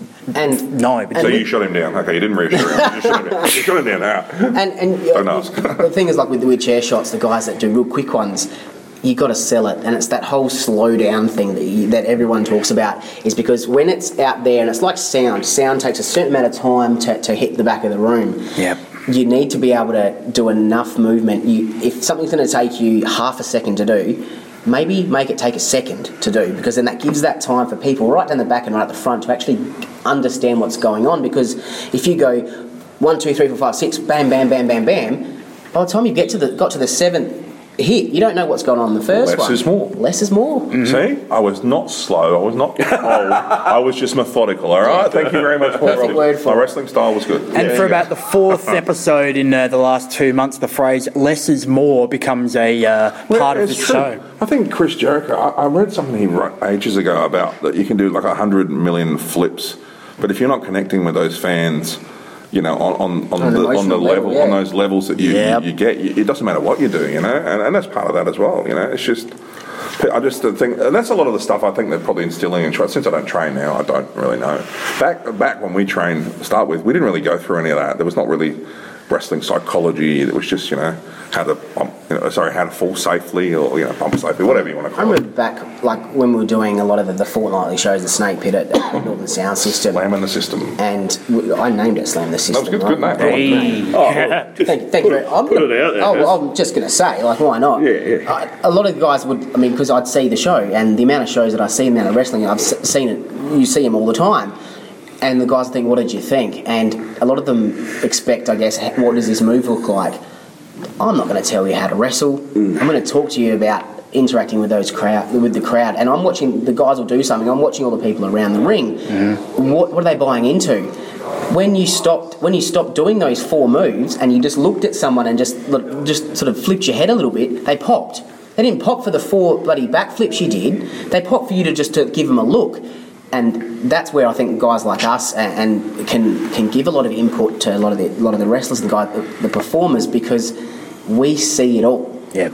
so you shut him down. Okay, you didn't reassure him. You shut him down. You shut him down now. Don't ask. The thing is, like with chair shots, the guys that do real quick ones, you got to sell it, and it's that whole slow down thing that everyone talks about. Is because when it's out there, and it's like sound. Sound takes a certain amount of time to hit the back of the room. Yep. You need to be able to do enough movement. If something's going to take you half a second to do, maybe make it take a second to do, because then that gives that time for people right down the back and right at the front to actually understand what's going on. Because if you go 1, 2, 3, 4, 5, 6, bam, bam, bam, bam, bam, by the time you got to the seventh hit, you don't know what's going on in the first one. Less is more. Less is more. Mm-hmm. See? I was not slow. I was not old. I was just methodical, all right? Thank you very much, Paul. Perfect word for my wrestling style was good. And for about the 4th episode in the last 2 months, the phrase less is more becomes a part of the show. I think Chris Jericho, I read something he wrote ages ago about that you can do like 100 million flips, but if you're not connecting with those fans, you know, on the level, on those levels that you get, it doesn't matter what you do, you know, and that's part of that as well, you know. It's just, I just think, and that's a lot of the stuff I think they're probably instilling in since I don't train now, I don't really know. Back when we trained to start with, we didn't really go through any of that. There was not really wrestling psychology. It was just, you know, how to fall safely or, you know, pump safely, whatever you want to call it. I remember back, like, when we were doing a lot of the fortnightly shows, the Snake Pit at Northern Sound System. Slamming the System. And I named it Slam the System. That was good name. Thank you. I'm just going to say, like, why not? Yeah. A lot of the guys would, I mean, because I'd see the show, and the amount of shows that I see, the amount of wrestling, I've seen it, you see them all the time. and the guys think, what did you think? And a lot of them expect, I guess, what does this move look like? I'm not going to tell you how to wrestle. I'm going to talk to you about interacting with the crowd. And I'm watching, the guys will do something, I'm watching all the people around the ring. What are they buying into? When you stopped doing those 4 moves and you just looked at someone and just sort of flipped your head a little bit, they popped. They didn't pop for the 4 bloody backflips you did. They popped for you to give them a look. And that's where I think guys like us and can give a lot of input to a lot of the wrestlers, the performers, because we see it all. Yeah.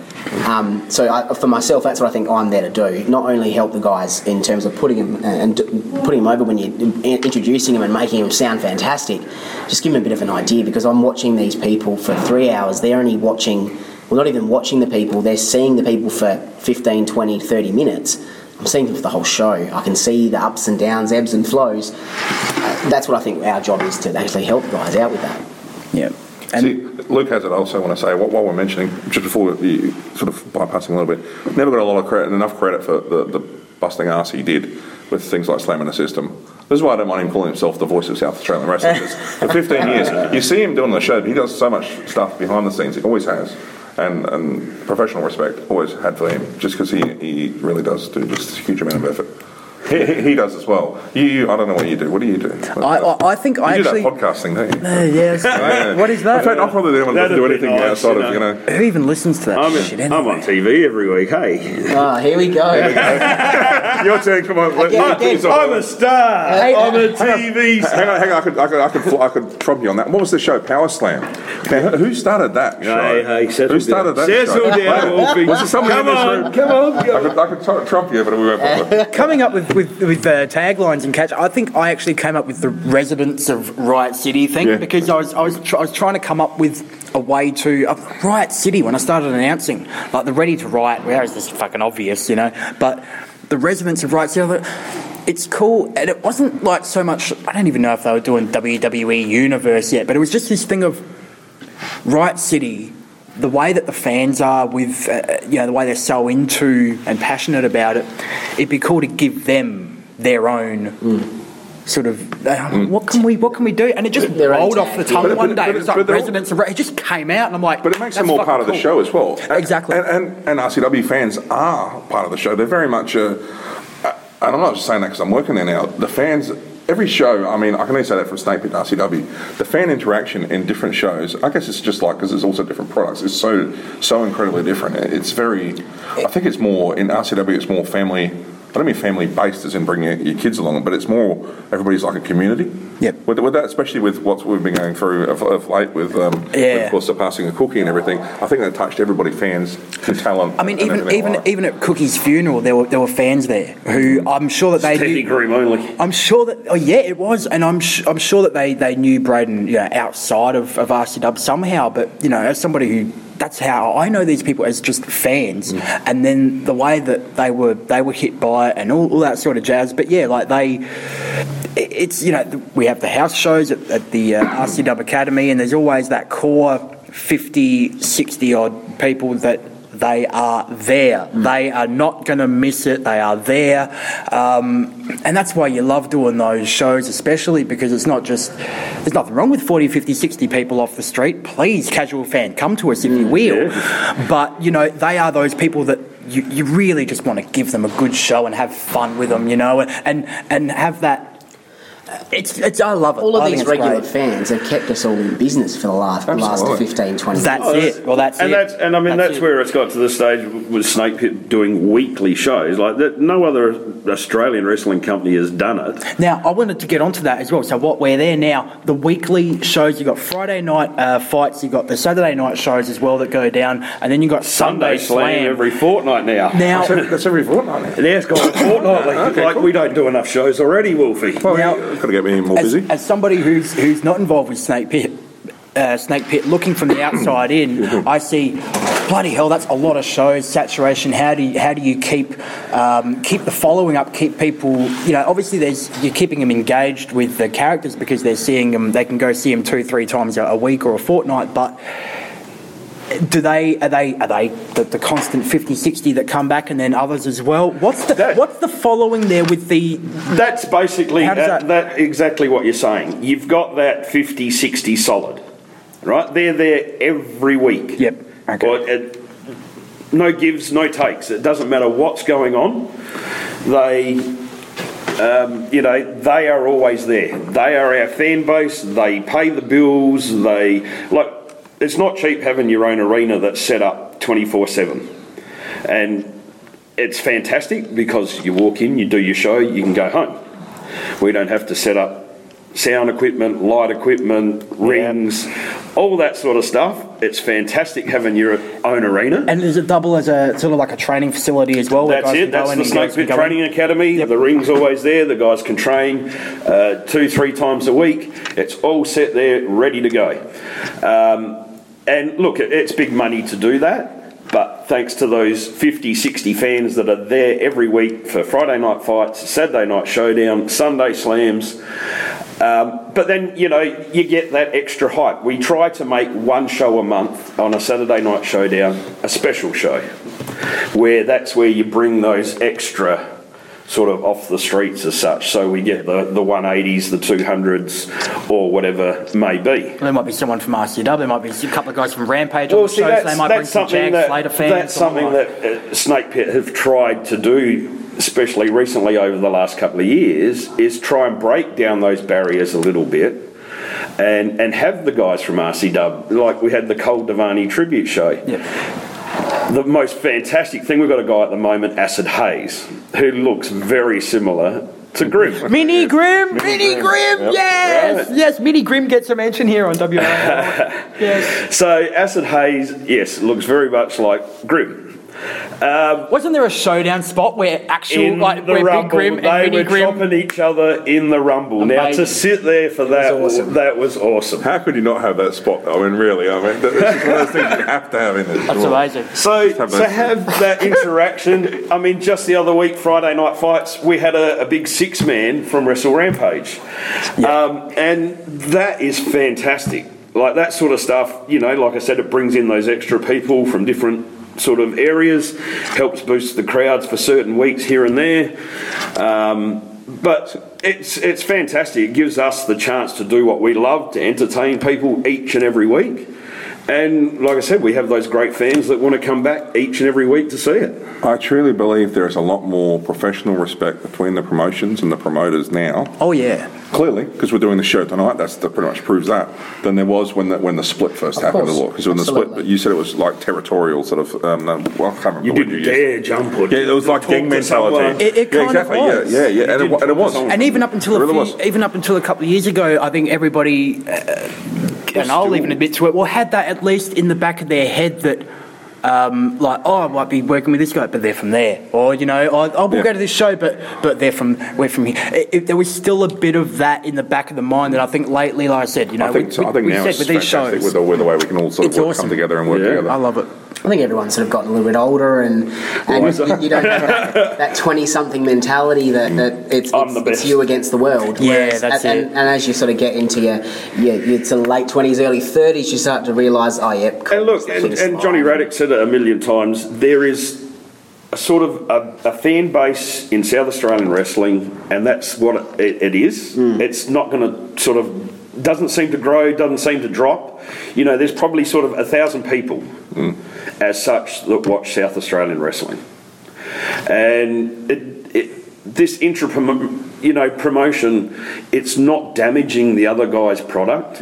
For myself, that's what I think I'm there to do. Not only help the guys in terms of putting them over when you're introducing them and making them sound fantastic, just give them a bit of an idea, because I'm watching these people for 3 hours. They're only watching, well, not even watching the people, they're seeing the people for 15, 20, 30 minutes. I'm seeing them for the whole show. I can see the ups and downs, ebbs and flows. That's what I think our job is, to actually help the guys out with that. Yeah. See, Luke has it. I also want to say, while we're mentioning, just before you sort of bypassing a little bit, never got a lot of credit, enough credit for the busting ass he did with things like slamming the system. This is why I don't mind him calling himself the voice of South Australian wrestling. Because for 15 years, you see him doing the show, but he does so much stuff behind the scenes. He always has. And professional respect always had for him, just because he really does do just a huge amount of effort. He does as well. I don't know what you do. What do you do? I think I actually... You do that podcast thing, don't you? Yes. What is that? In fact, I probably don't want to do anything outside of, Who even listens to that shit anyway? I'm on TV every week, hey. Here we go. Your turn, come on. I'm a star. I'm a TV star. Hang on, I could trump you on that. What was the show? Power Slam. Now, who started that show? Hey, who started that show? Settle down, Wolfie. Was there someone in this room? Come on. I could trump you, but we won't bother. Coming up with taglines and catch, I think I actually came up with the residents of Riot City thing, because I was trying to come up with a way to Riot City when I started announcing, like the Ready to Riot. Where is this fucking obvious, but the residents of Riot City. It's cool, and it wasn't like so much. I don't even know if they were doing WWE Universe yet, but it was just this thing of Riot City. The way that the fans are with, the way they're so into and passionate about it, it'd be cool to give them their own sort of what can we do? And it just rolled off the tongue one day. It was like residents of it just came out, and I'm like, but it makes them more part of the show as well. Exactly. And RCW fans are part of the show. They're very much, and I'm not just saying that because I'm working there now. The fans. Every show, I mean, I can only say that from Snake Pit to RCW, the fan interaction in different shows, I guess it's just like, because there's also different products, it's so incredibly different. It's very, I think it's more, in RCW, it's more family, I don't mean family based as in bringing your kids along, but it's more, everybody's like a community. Yep. With that, especially with what we've been going through of late with of course, the passing of Cookie and everything, I think that touched everybody, fans, talent. I mean, even at Cookie's funeral, there were fans there who I'm sure that they standing room only. I'm sure that it was, and I'm sure that they knew Braden outside of RCW somehow, but as somebody who. That's how I know these people, as just fans, and then the way that they were hit by it and all that sort of jazz. But it's we have the house shows at the RCW Academy, and there's always that core 50, 60 odd people that they are there. They are not going to miss it. They are there, and that's why you love doing those shows, especially because it's not just. There's nothing wrong with 40, 50, 60 people off the street. Please, casual fan, come to us if you will. Yeah. But they are those people that you really just want to give them a good show and have fun with them, and have that. It's I love it. All of these regular fans have kept us all in business for the last 15, 20 years. That's it. Well, that's it. That's where it's got to the stage with Snake Pit doing weekly shows. Like that, no other Australian wrestling company has done it. Now, I wanted to get onto that as well. So what we're there now, the weekly shows, you've got Friday night fights, you've got the Saturday night shows as well that go down, and then you've got Sunday Slam every fortnight now. That's every fortnight now. Yeah, it's gone fortnightly. Okay, cool. We don't do enough shows already, Wolfie. Well, now, got to get me more busy. As somebody who's not involved with Snake Pit, looking from the outside in, I see, bloody hell, that's a lot of shows, saturation. How do you keep the following up, keep people, obviously you're keeping them engaged with the characters because they're seeing them, they can go see them 2-3 times a week or a fortnight, but are they the constant 50-60 that come back and then others as well? What's the following there with the? That's basically How does that exactly what you're saying. You've got that 50-60 solid, right? They're there every week. Yep. Okay. No gives, no takes. It doesn't matter what's going on. They are always there. They are our fan base. They pay the bills. It's not cheap having your own arena that's set up 24/7, and it's fantastic because you walk in, you do your show, you can go home. We don't have to set up sound equipment, light equipment, rings, all that sort of stuff. It's fantastic having your own arena. And does it double as a sort of like a training facility as well? That's it. That's the Snake Pit Training Academy. Yep. The ring's always there. The guys can train 2-3 times a week. It's all set there, ready to go. And look, it's big money to do that. But thanks to those 50-60 fans that are there every week for Friday night fights, Saturday night showdown, Sunday slams. But then, you get that extra hype. We try to make one show a month on a Saturday night showdown, a special show, that's where you bring those extra sort of off the streets as such. So we get the 180s, the 200s, or whatever it may be. There might be someone from RCW, there might be a couple of guys from Rampage on the shows, they might bring some Jags, Slater fans. That's something that Snake Pit have tried to do, especially recently over the last couple of years, is try and break down those barriers a little bit and have the guys from RCW, like we had the Cole Devani tribute show. Yeah. The most fantastic thing, we've got a guy at the moment, Acid Hayes, who looks very similar to Grim. Mini Grim, yes! Right. Yes, Mini Grim gets a mention here on WA. Yes. So Acid Hayes, yes, looks very much like Grim. Wasn't there a showdown spot where where Big Grim and Mini Grim... They were chopping each other in the Rumble. Amazing. Now, to sit there for that was awesome. How could you not have that spot, though? I mean, really, it's just one of those things you have to have in there. That's amazing. So to have that interaction, I mean, just the other week, Friday Night Fights, we had a big 6-man from Wrestle Rampage. Yeah. And that is fantastic. Like, that sort of stuff, like I said, it brings in those extra people from different sort of areas, helps boost the crowds for certain weeks here and there, but it's fantastic. It gives us the chance to do what we love, to entertain people each and every week. And like I said, we have those great fans that want to come back each and every week to see it. I truly believe there's a lot more professional respect between the promotions and the promoters now. Oh yeah, clearly, because we're doing the show tonight. That pretty much proves that. Than there was when the split first happened. Because when the split, you said it was like territorial sort of. I can't remember. You didn't dare jump on. Yeah, it was like gang mentality. It kind of was. Yeah, and it was. And even up until a couple of years ago, I think everybody. And I'll even admit to it, had that at least in the back of their head that, I might be working with this guy, but they're from there. Or, we'll go to this show, but we're from here. There was still a bit of that in the back of the mind that I think lately, like I said, I think now it's with these shows. With the way we can all sort of come together and work together. I love it. I think everyone's sort of gotten a little bit older and you don't have that 20-something mentality that it's you against the world. Yeah, that's it. And as you sort of get into your sort of late 20s, early 30s, you start to realise, cool. And look, and Johnny Raddick said it a million times, there is a sort of a fan base in South Australian wrestling, and that's what it is. It's not going to sort of... doesn't seem to grow, doesn't seem to drop. There's probably sort of 1,000 people as such that watch South Australian wrestling. And this promotion, it's not damaging the other guy's product.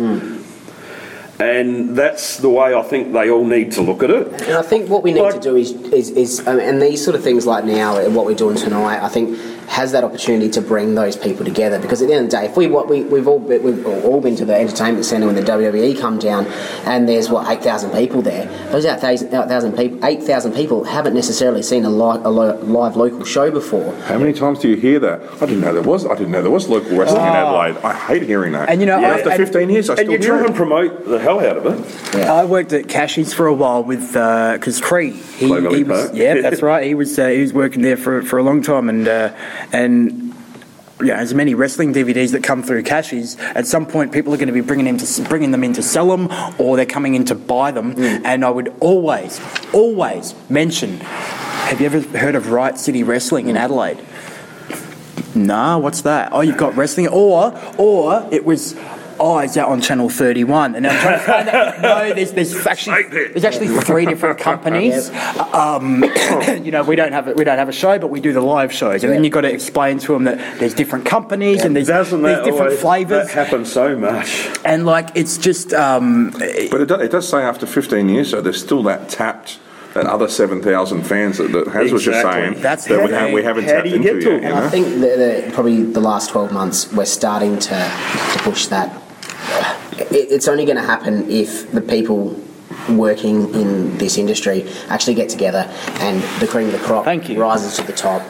And that's the way I think they all need to look at it. And I think what we need to do is and these sort of things like now, what we're doing tonight, I think has that opportunity to bring those people together. Because at the end of the day, if we've all been to the entertainment centre when the WWE come down, and there's 8,000 people there. Those 8,000 people haven't necessarily seen a live local show before. How many times do you hear that? I didn't know there was local wrestling in Adelaide. I hate hearing that. And after 15 years, I still you try and promote the hell out of it. Yeah. I worked at Cashies for a while with because Cree. He was, that's right. He was working there for a long time, and as many wrestling DVDs that come through Cashies, at some point people are going to be bringing them in to sell them, or they're coming in to buy them. And I would always mention, have you ever heard of Riot City Wrestling in Adelaide? Nah, what's that? Oh, you've got wrestling, or it was. Oh, is that on Channel 31? And I'm trying to find that. No, there's actually 3 different companies. We don't have a show, but we do the live shows, and then you've got to explain to them that there's different companies and there's different flavours. That happens so much. And it's just. But it does say after 15 years, so there's still that tapped. That other 7,000 fans that Haz was just saying that's that we haven't tapped into yet. And I think probably the last 12 months we're starting to push that. It's only going to happen if the people working in this industry actually get together and the cream of the crop rises to the top.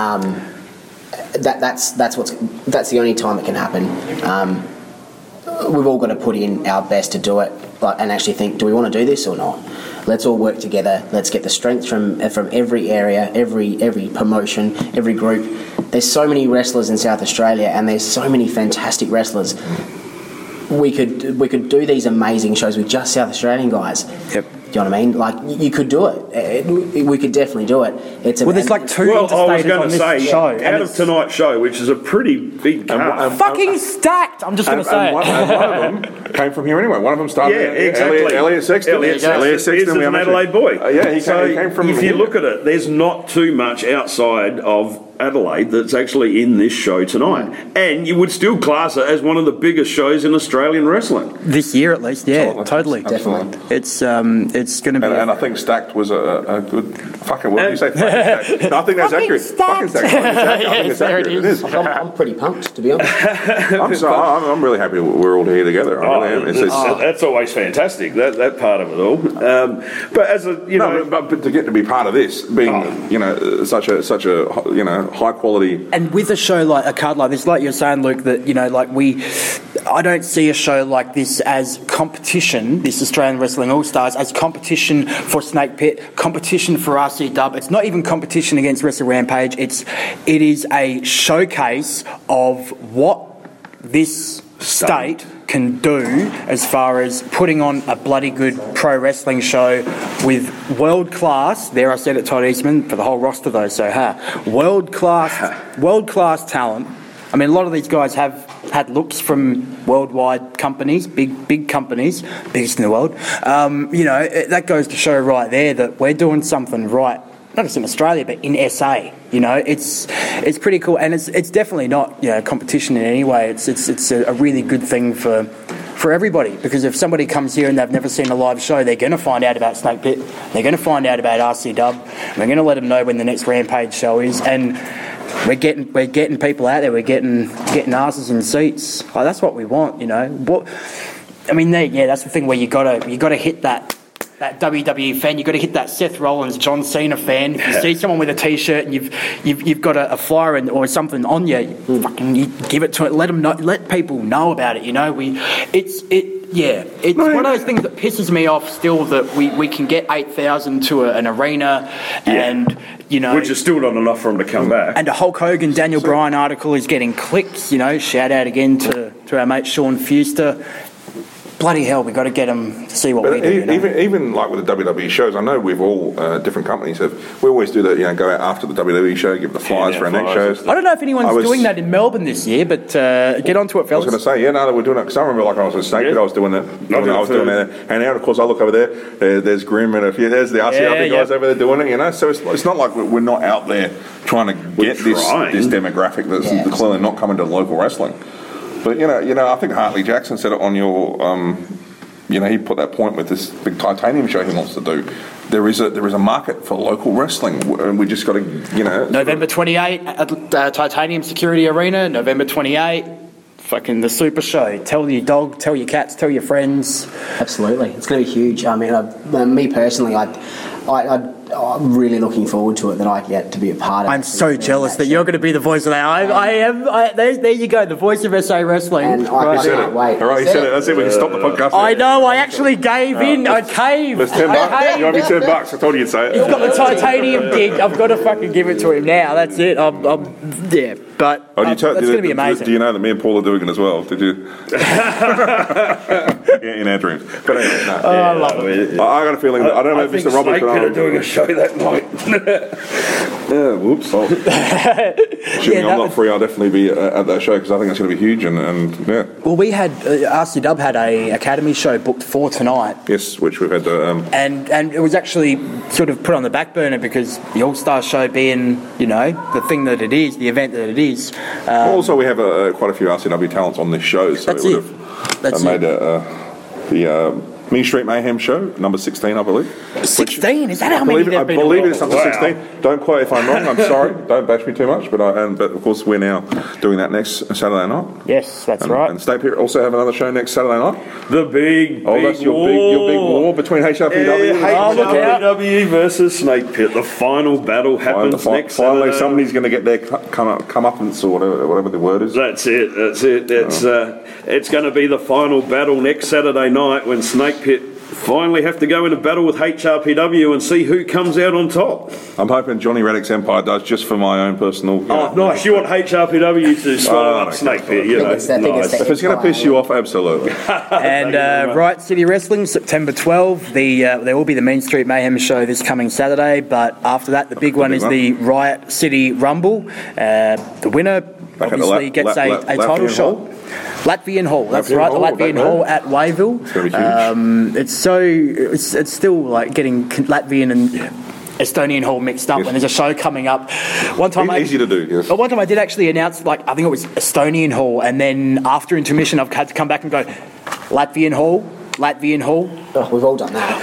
That's the only time it can happen. We've all got to put in our best to do it, and actually think, do we want to do this or not? Let's all work together. Let's get the strength from every area, every promotion, every group. There's so many wrestlers in South Australia, and there's so many fantastic wrestlers. We could do these amazing shows with just South Australian guys. Yep. Do you know what I mean? You could do it. We could definitely do it. There's 2 interstaters I was going on to this say, show. out of tonight's show, which is a pretty big card. Fucking stacked! I'm just going to say it. One of them came from here anyway. One of them started. Yeah, exactly. Elliot Sexton. Elliot Sexton is an Adelaide boy. He came from. If you look at it, there's not too much outside of Adelaide that's actually in this show tonight, and you would still class it as one of the biggest shows in Australian wrestling this year, at least. Yeah, totally, definitely. It's going to be, and I think Stacked was a good fucking. What did you say? No, I think that's accurate. Fucking Stacked. I think it's accurate. It is. I'm pretty pumped, to be honest. I'm really happy we're all here together. I really am. That's always fantastic. That part of it all. But as a but to get to be part of this, being such a high quality, and with a show like a card like this, like you're saying, Luke, that I don't see a show like this as competition. This Australian Wrestling All Stars as competition for Snake Pit, competition for RC Dub. It's not even competition against Wrestle Rampage. It is a showcase of what this state can do as far as putting on a bloody good pro wrestling show with world class. There, I said it, Todd Eastman for the whole roster though. So, world class talent. I mean, a lot of these guys have had looks from worldwide companies, big companies, biggest in the world. That goes to show right there that we're doing something right. Not just in Australia, but in SA. It's pretty cool, and it's definitely not competition in any way. It's a really good thing for everybody, because if somebody comes here and they've never seen a live show, they're going to find out about Snake Pit, they're going to find out about RC Dub, we're going to let them know when the next Rampage show is, and we're getting people out there, we're getting asses in seats. That's what we want, that's the thing where you gotta hit that WWE fan, you've got to hit that Seth Rollins, John Cena fan. If you see someone with a T-shirt and you've got a flyer or something on you, you give it to it. Let them know, let people know about it. It's one of those things that pisses me off still, that we can get 8,000 to an arena, and which is still not enough for them to come back. And the Hulk Hogan, Daniel Bryan article is getting clicks. Shout out again to our mate Sean Fuster. Bloody hell, we've got to get them to see what we do. Even like with the WWE shows, I know we've all different companies we always do that. Go out after the WWE show, give the flyers for our next shows. I don't know if anyone's doing that in Melbourne this year, but get onto it, fellas. I was going to say, we're doing it, because I remember I was at Snake Pit, I was doing it. I was doing it, and now of course I look over there. There's Grim and there's the RCW guys over there doing it. So it's not like we're not out there trying to get this demographic that's clearly not coming to local wrestling. But I think Hartley Jackson said it on your, he put that point with this big titanium show he wants to do. There is a market for local wrestling, and we just got to, November 28 at Titanium Security Arena. November 28, fucking the Super Show. Tell your dog, tell your cats, tell your friends. Absolutely, it's going to be huge. I mean, me personally, I'm really looking forward to it, that I get to be a part of it. I'm so jealous that you're going to be the voice of that. I am. There you go, the voice of SA Wrestling. And I can't wait. All right, you said it. Let's see if we can stop the podcast. I know, I actually gave in. I caved. It's $10. You owe me $10. I told you you'd say it. He's got the titanium gig. I've got to fucking give it to him now. That's it. But that's going to be amazing. Do you know that me and Paul are doing it as well? Did you? In our dreams. But anyway, no. I love it. I got a feeling that I don't know if Mr. Roberts are doing a show that night. Whoops. I'm not free. I'll definitely be at that show because I think it's going to be huge. And yeah. Well, we had RC Dub had a Academy show booked for tonight. Yes, which we've had and it was actually sort of put on the back burner because the All Star show being, the thing that it is, the event that it is. Also, we have quite a few RCW talents on this show, so that's it would have made the Mean Street Mayhem show, number 16, I believe. 16? Is that how many I believe it's number 16. Don't quote if I'm wrong, I'm sorry. Don't bash me too much. But of course, we're now doing that next Saturday night. Yes, that's right. And State Pier also have another show next Saturday night. The big that's your big war between HRPW and HRPW versus Snake Pit. The final battle happens next Saturday. Saturday. Somebody's going to get their comeuppance or whatever the word is. That's it. It's going to be the final battle next Saturday night when Snake Pit finally have to go into battle with HRPW and see who comes out on top. I'm hoping Johnny Raddick's Empire does, just for my own personal... nice. You want HRPW to swallow up Snake Pit, Nice. If it's going to piss you off, absolutely. And Riot City Wrestling, September 12. There will be the Mean Street Mayhem show this coming Saturday, but after that, the big one is the Riot City Rumble. The winner obviously gets a title shot. Latvian Hall, that's right. The Latvian Hall at Wayville. It's still like getting Latvian and Estonian Hall mixed up, and there's a show coming up. Easy to do, yes. One time I did actually announce, I think it was Estonian Hall, and then after intermission I've had to come back and go, Latvian Hall. Oh, we've all done that.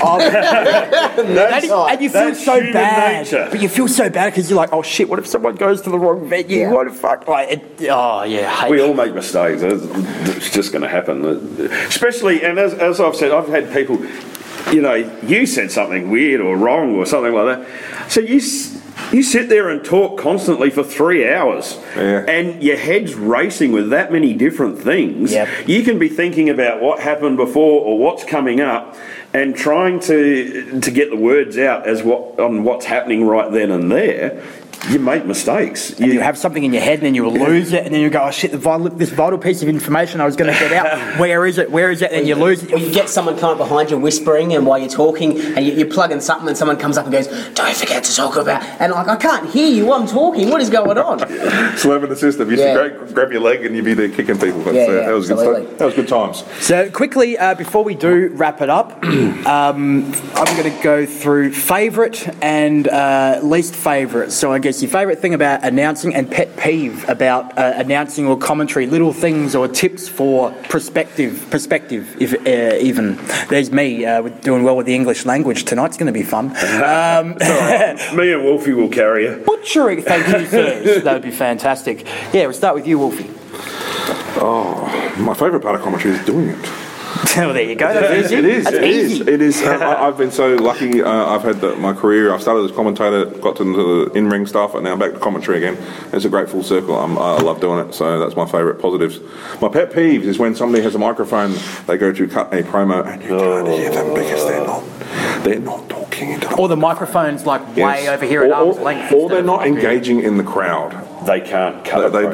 And you feel so bad. But you feel so bad because you're like, oh shit, what if someone goes to the wrong venue? Yeah. What the fuck? We all make mistakes. It's just going to happen. Especially, and as I've said, I've had people, you said something weird or wrong or something like that. So you sit there and talk constantly for 3 hours, and your head's racing with that many different things. Yep. You can be thinking about what happened before or what's coming up, and trying to get the words out on what's happening right then and there. You make mistakes. And you have something in your head and then you will lose it, and then you go, oh shit, this vital piece of information I was going to get out, where is it? And you lose it. Or you get someone come up behind you whispering, and while you're talking, and you're plugging something, and someone comes up and goes, don't forget to talk about, and I can't hear you, I'm talking, what is going on? Slow in the system. You used to grab your leg and you'd be there kicking people. That was good stuff. That was good times. So quickly, before we do wrap it up, I'm going to go through favourite and least favourite. So I guess your favourite thing about announcing and pet peeve about announcing or commentary, little things or tips for perspective, if even. There's me doing well with the English language. Tonight's going to be fun. Me and Wolfie will carry you. Butchering, thank you, sir. That would be fantastic. Yeah, we'll start with you, Wolfie. Oh, my favourite part of commentary is doing it. Well, there you go. That's easy. It is. I've been so lucky. I've had my career. I started as commentator, got into the in-ring stuff, and now I'm back to commentary again. It's a great full circle. I love doing it. So that's my favourite positives. My pet peeves is when somebody has a microphone, they go to cut a promo, and you can't hear them because they're not talking into the or the microphone's way over here at arm's length. Or they're not engaging in the crowd. They can't cut when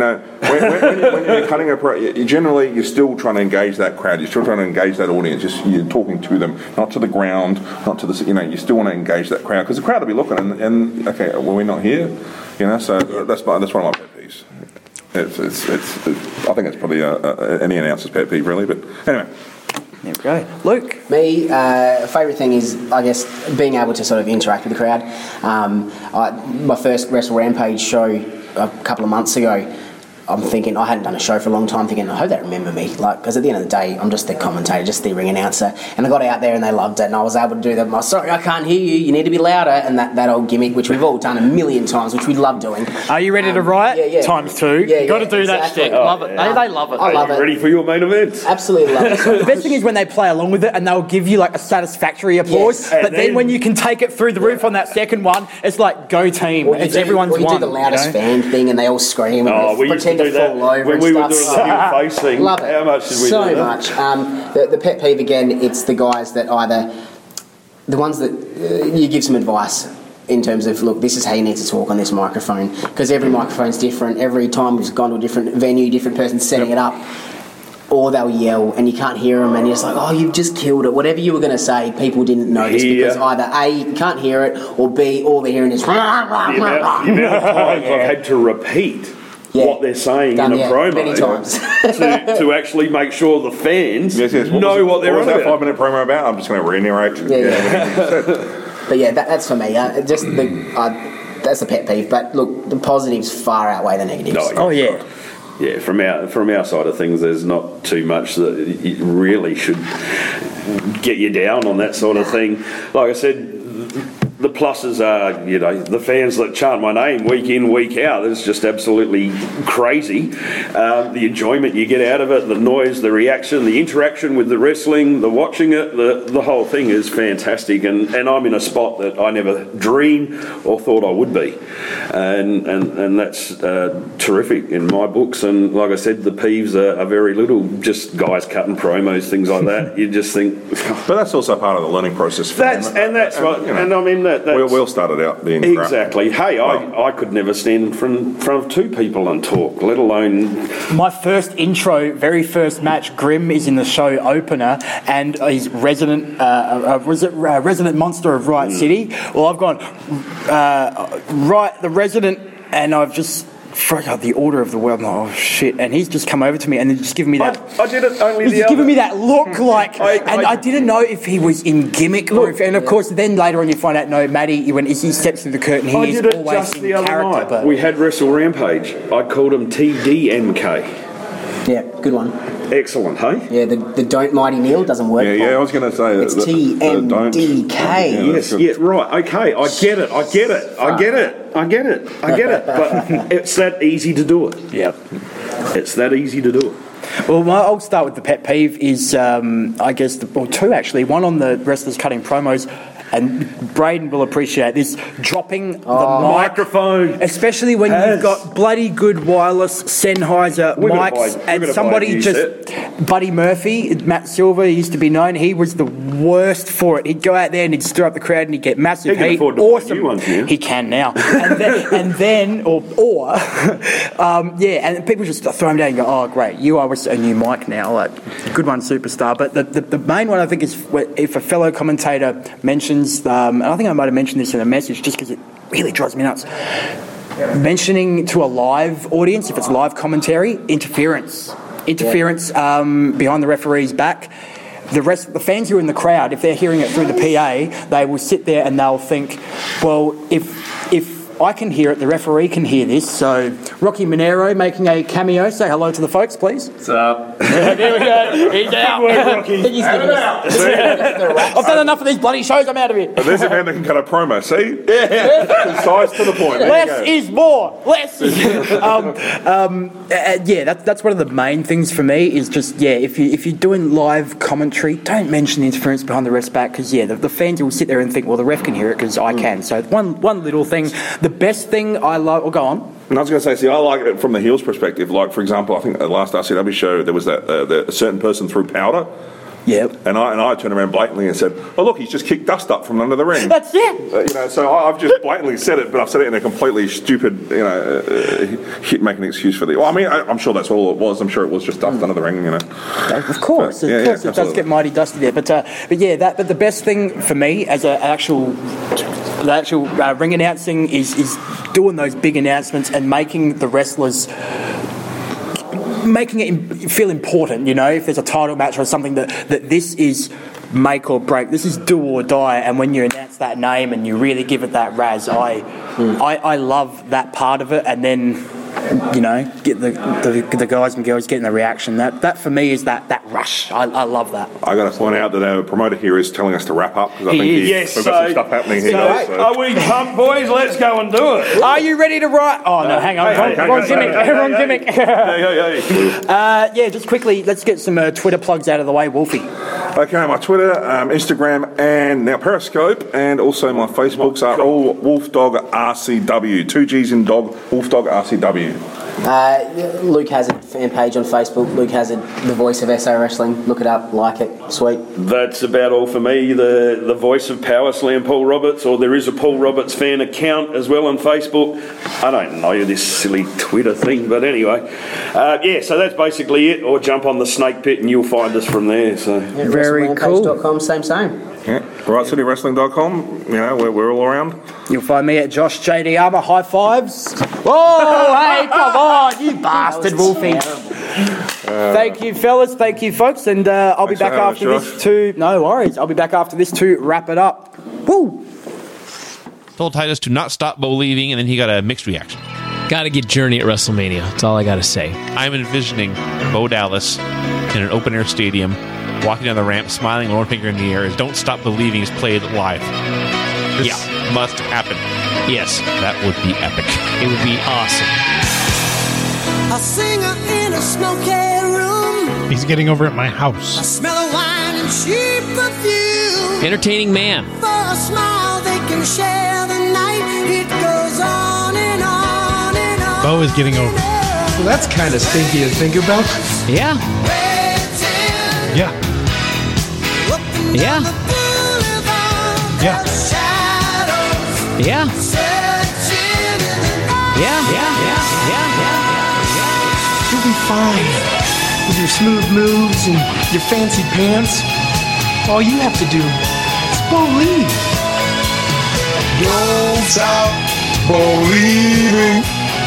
you're cutting a promo, you're still trying to engage that crowd. You're still trying to engage that audience. You're talking to them, not to the ground, not to the. You still want to engage that crowd because the crowd will be looking and okay, well, we're not here. So that's one of my pet peeves. It's I think it's probably any announcer's pet peeve, really. But anyway. There we go. Luke? Me, favourite thing is, I guess, being able to sort of interact with the crowd. My first Wrestle Rampage show a couple of months ago, I'm thinking, I hadn't done a show for a long time, thinking, I hope they remember me. Because at the end of the day, I'm just the commentator, just the ring announcer. And I got out there and they loved it, and I was able to do that. Sorry, I can't hear you, you need to be louder. And that old gimmick, which we've all done a million times, which we love doing. Are you ready to riot? Yeah. Times two. Yeah, got to do that shit. Love it. They love it. I love it. Ready for your main event? Absolutely love it. The best thing is when they play along with it and they'll give you a satisfactory applause. Yes. But then when you can take it through the roof on that second one, it's like, go team. It's everyone's one. Or you do the loudest fan thing and they all scream and they pretend to fall over. We were doing the face thing. Love it. How much did we do that? So much. The pet peeve again, it's the guys that either the ones that you give some advice in terms of, look, this is how you need to talk on this microphone, because every microphone's different. Every time we've gone to a different venue, different person's setting it up, or they'll yell and you can't hear them, and you're just like, oh, you've just killed it. Whatever you were going to say, people didn't notice because either A, you can't hear it, or B, all they're hearing is the amount of times I've had to repeat what they're saying in a promo many times. to actually make sure the fans know what they're on about. What was that 5-minute promo about? I'm just going to re-narrate. But yeah, that's for me. That's the pet peeve. But look, the positives far outweigh the negatives. Yeah, from our side of things, there's not too much that it really should get you down on that sort of thing. Like I said, the pluses are, the fans that chant my name week in, week out. It's just absolutely crazy. The enjoyment you get out of it, the noise, the reaction, the interaction with the wrestling, the watching it, the whole thing is fantastic. And I'm in a spot that I never dreamed or thought I would be. And that's terrific in my books. And like I said, the peeves are very little, just guys cutting promos, things like that. You just think... But that's also part of the learning process for them. And I mean... We all started out being exactly. Hey, I could never stand in front of two people and talk, let alone... My first intro, very first match, Grim is in the show opener, and he's resident monster of Riot City. Well, I've gone the resident, and I've just forgot the order of the world. Oh shit! And he's just come over to me and just given me that. I did it only he's just giving me that look, like, I didn't know if he was in gimmick or if. And of course, then later on you find out, no, Matty, when he steps through the curtain, he is always just in the other character. night. But we had Wrestle Rampage. I called him TDMK. Yeah, good one. Excellent, hey? Yeah, the Don't Mighty Kneel doesn't work. Yeah, I was going to say it's TMDK. Yes, right. Okay, I get it. But it's that easy to do it. Yeah, it's that easy to do it. Well, I'll start with the pet peeve is, I guess, two actually. One on the wrestlers cutting promos, and Braden will appreciate this, dropping the microphone. Especially when you've got bloody good wireless Sennheiser mics, and somebody just... Buddy Murphy, Matt Silver, used to be known, he was the worst for it. He'd go out there and he'd stir up the crowd and he'd get massive heat. Awesome. He can now. and people just throw him down and go, oh, great, you are a new mic now. Like, good one, superstar. But the main one, I think, is if a fellow commentator mentions, and I think I might have mentioned this in a message just because it really drives me nuts, mentioning to a live audience, if it's live commentary, interference behind the referee's back. The fans who are in the crowd, if they're hearing it through the PA, they will sit there and they'll think, well, if I can hear it, the referee can hear this. So Rocky Monero making a cameo. Say hello to the folks, please. What's up? There we go. He's out. Rocky. I've done enough of these bloody shows. I'm out of here. There's a man that can cut a promo. See? Yeah. Concise to the point. Less is more. Less is that's one of the main things for me is just, if you're doing live commentary, don't mention the interference behind the ref's back because, the fans will sit there and think, well, the ref can hear it because I can. So one little thing. The best thing I love... Oh, go on. And I was going to say, I like it from the heels perspective. Like, for example, I think at the last RCW show, there was that a certain person threw powder. Yep. And I turned around blatantly and said, oh, look, he's just kicked dust up from under the ring. That's it. So I've just blatantly said it, but I've said it in a completely stupid, making an excuse for the... Well, I mean, I'm sure that's all it was. I'm sure it was just dust under the ring, Of course. It does get mighty dusty there. But the best thing for me as the actual ring announcing is doing those big announcements and making the wrestlers... making it feel important, if there's a title match or something that this is make or break, this is do or die, and when you announce that name and you really give it that razz, I love that part of it, and then get the guys and girls getting the reaction. That for me is that rush. I love that. I got to point out that our promoter here is telling us to wrap up because I think we've got some stuff happening here. Are we pumped, boys? Let's go and do it. Are you ready to write? Oh no, hang on, wrong gimmick. Just quickly, let's get some Twitter plugs out of the way, Wolfie. Okay, my Twitter, Instagram, and now Periscope, and also my Facebooks are all Wolfdog RCW. 2 G's in dog, Wolfdog RCW. Luke has it fan page on Facebook, Luke Hazard, the voice of SA Wrestling. Look it up, like it, sweet. That's about all for me. The voice of Power Slam, Paul Roberts, or there is a Paul Roberts fan account as well on Facebook. I don't know this silly Twitter thing, but anyway. So that's basically it. Or jump on the Snake Pit and you'll find us from there. So very cool. Same. Yeah, RightCityWrestling.com. You know, we're all around. You'll find me at Josh JD Armour. High fives. Oh, hey, come on, you bastard, Wolfie. Thank you, fellas. Thank you, folks. And I'll be back after this to... No worries. I'll be back after this to wrap it up. Woo! Told Titus to not stop believing, and then he got a mixed reaction. Got to get Journey at WrestleMania. That's all I got to say. I'm envisioning Bo Dallas in an open-air stadium, walking down the ramp, smiling, one finger in the air, as Don't Stop Believing is played live. This must happen. Yes. That would be epic. It would be awesome. A singer in a smoky room. He's getting over at my house. A smell of wine and cheap perfume. Entertaining man. For a smile they can share the night. It goes on and on and on. Bo is getting over. Well, that's kind of stinky to think about. Yeah. Yeah. Yeah. Yeah. Yeah. You'll be fine. With your smooth moves and your fancy pants. All you have to do is believe. Don't stop believing.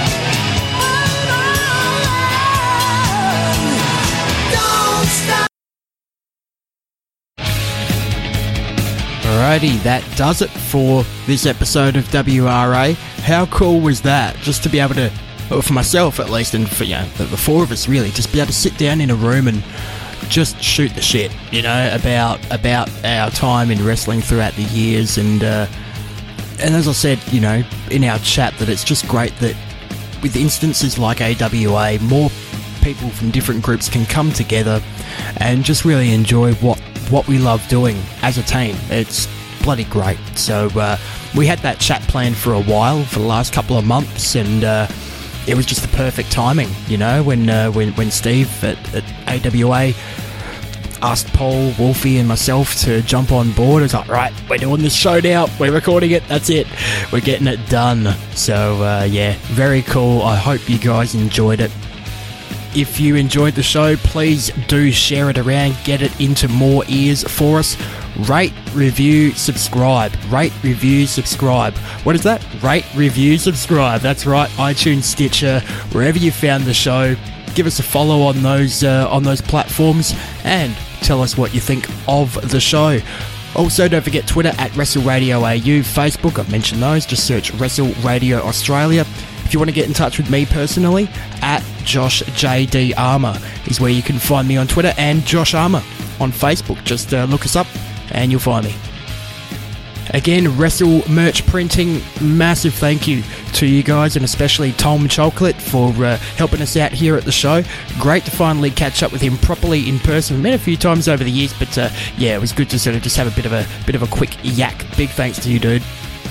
Alrighty, that does it for this episode of WRA. How cool was that? Just to be able to, well, for myself at least, and for the four of us really, just be able to sit down in a room and just shoot the shit, about our time in wrestling throughout the years, and as I said, in our chat, that it's just great that with instances like AWA, more people from different groups can come together and just really enjoy what we love doing as a team. It's bloody great. So we had that chat planned for a while, for the last couple of months, and it was just the perfect timing, when Steve at AWA asked Paul, Wolfie and myself to jump on board. I was like, right, we're doing this show now, we're recording it, that's it, we're getting it done. So very cool. I hope you guys enjoyed it. If you enjoyed the show, please do share it around, get it into more ears for us. Rate, review, subscribe. Rate, review, subscribe. What is that? Rate, review, subscribe. That's right, iTunes, Stitcher, wherever you found the show. Give us a follow on those platforms and tell us what you think of the show. Also, don't forget Twitter at WrestleRadioAU, Facebook, I've mentioned those, just search Wrestle Radio Australia. If you want to get in touch with me personally, at Josh JD Armour is where you can find me on Twitter, and Josh Armour on Facebook. Just look us up and you'll find me. Again, Wrestle Merch Printing, massive thank you to you guys, and especially Tom Chocolate for helping us out here at the show. Great to finally catch up with him properly in person. We've met a few times over the years, but it was good to sort of just have a bit of a quick yak. Big thanks to you, dude.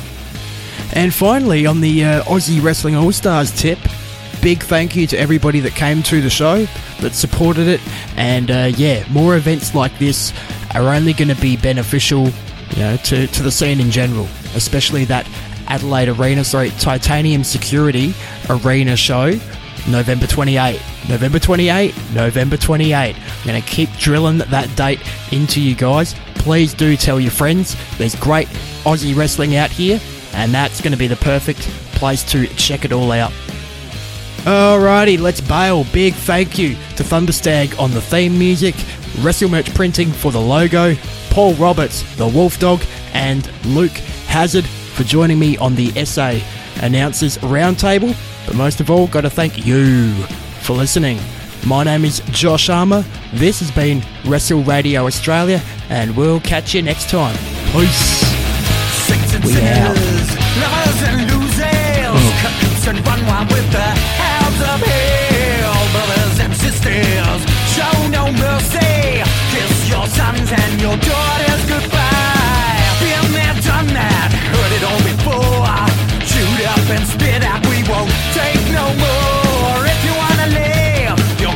And finally, on the Aussie Wrestling All-Stars tip, big thank you to everybody that came to the show, that supported it, and more events like this are only going to be beneficial, to the scene in general, especially that Adelaide Titanium Security Arena show, November 28. November 28. I'm going to keep drilling that date into you guys. Please do tell your friends. There's great Aussie wrestling out here, and that's going to be the perfect place to check it all out. Alrighty, let's bail. Big thank you to Thunderstag on the theme music, Wrestle Merch Printing for the logo, Paul Roberts, the Wolf Dog, and Luke Hazard for joining me on the SA Announcers Roundtable. But most of all, got to thank you for listening. My name is Josh Armour. This has been Wrestle Radio Australia, and we'll catch you next time. Peace. We out. Lovers and losers, cut and run wild with the hounds of hell. Brothers and sisters, show no mercy. Kiss your sons and your daughters goodbye. Been there, done that, heard it all before. Shoot up and spit out, we won't take no more. If you wanna live, you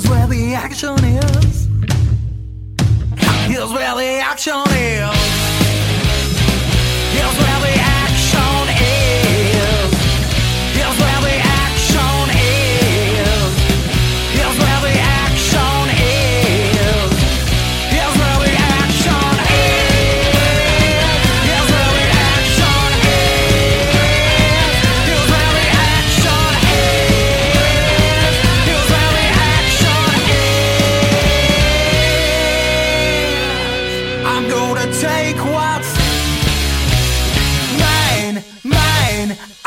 Here's where the action is. Here's where the action is. Here's where the action is. Here's where the action is. Here's where the action is. Here's where the action is. Here's where the action is. Here's where the action is. Here's where the action is. I'm gonna take what's mine, mine.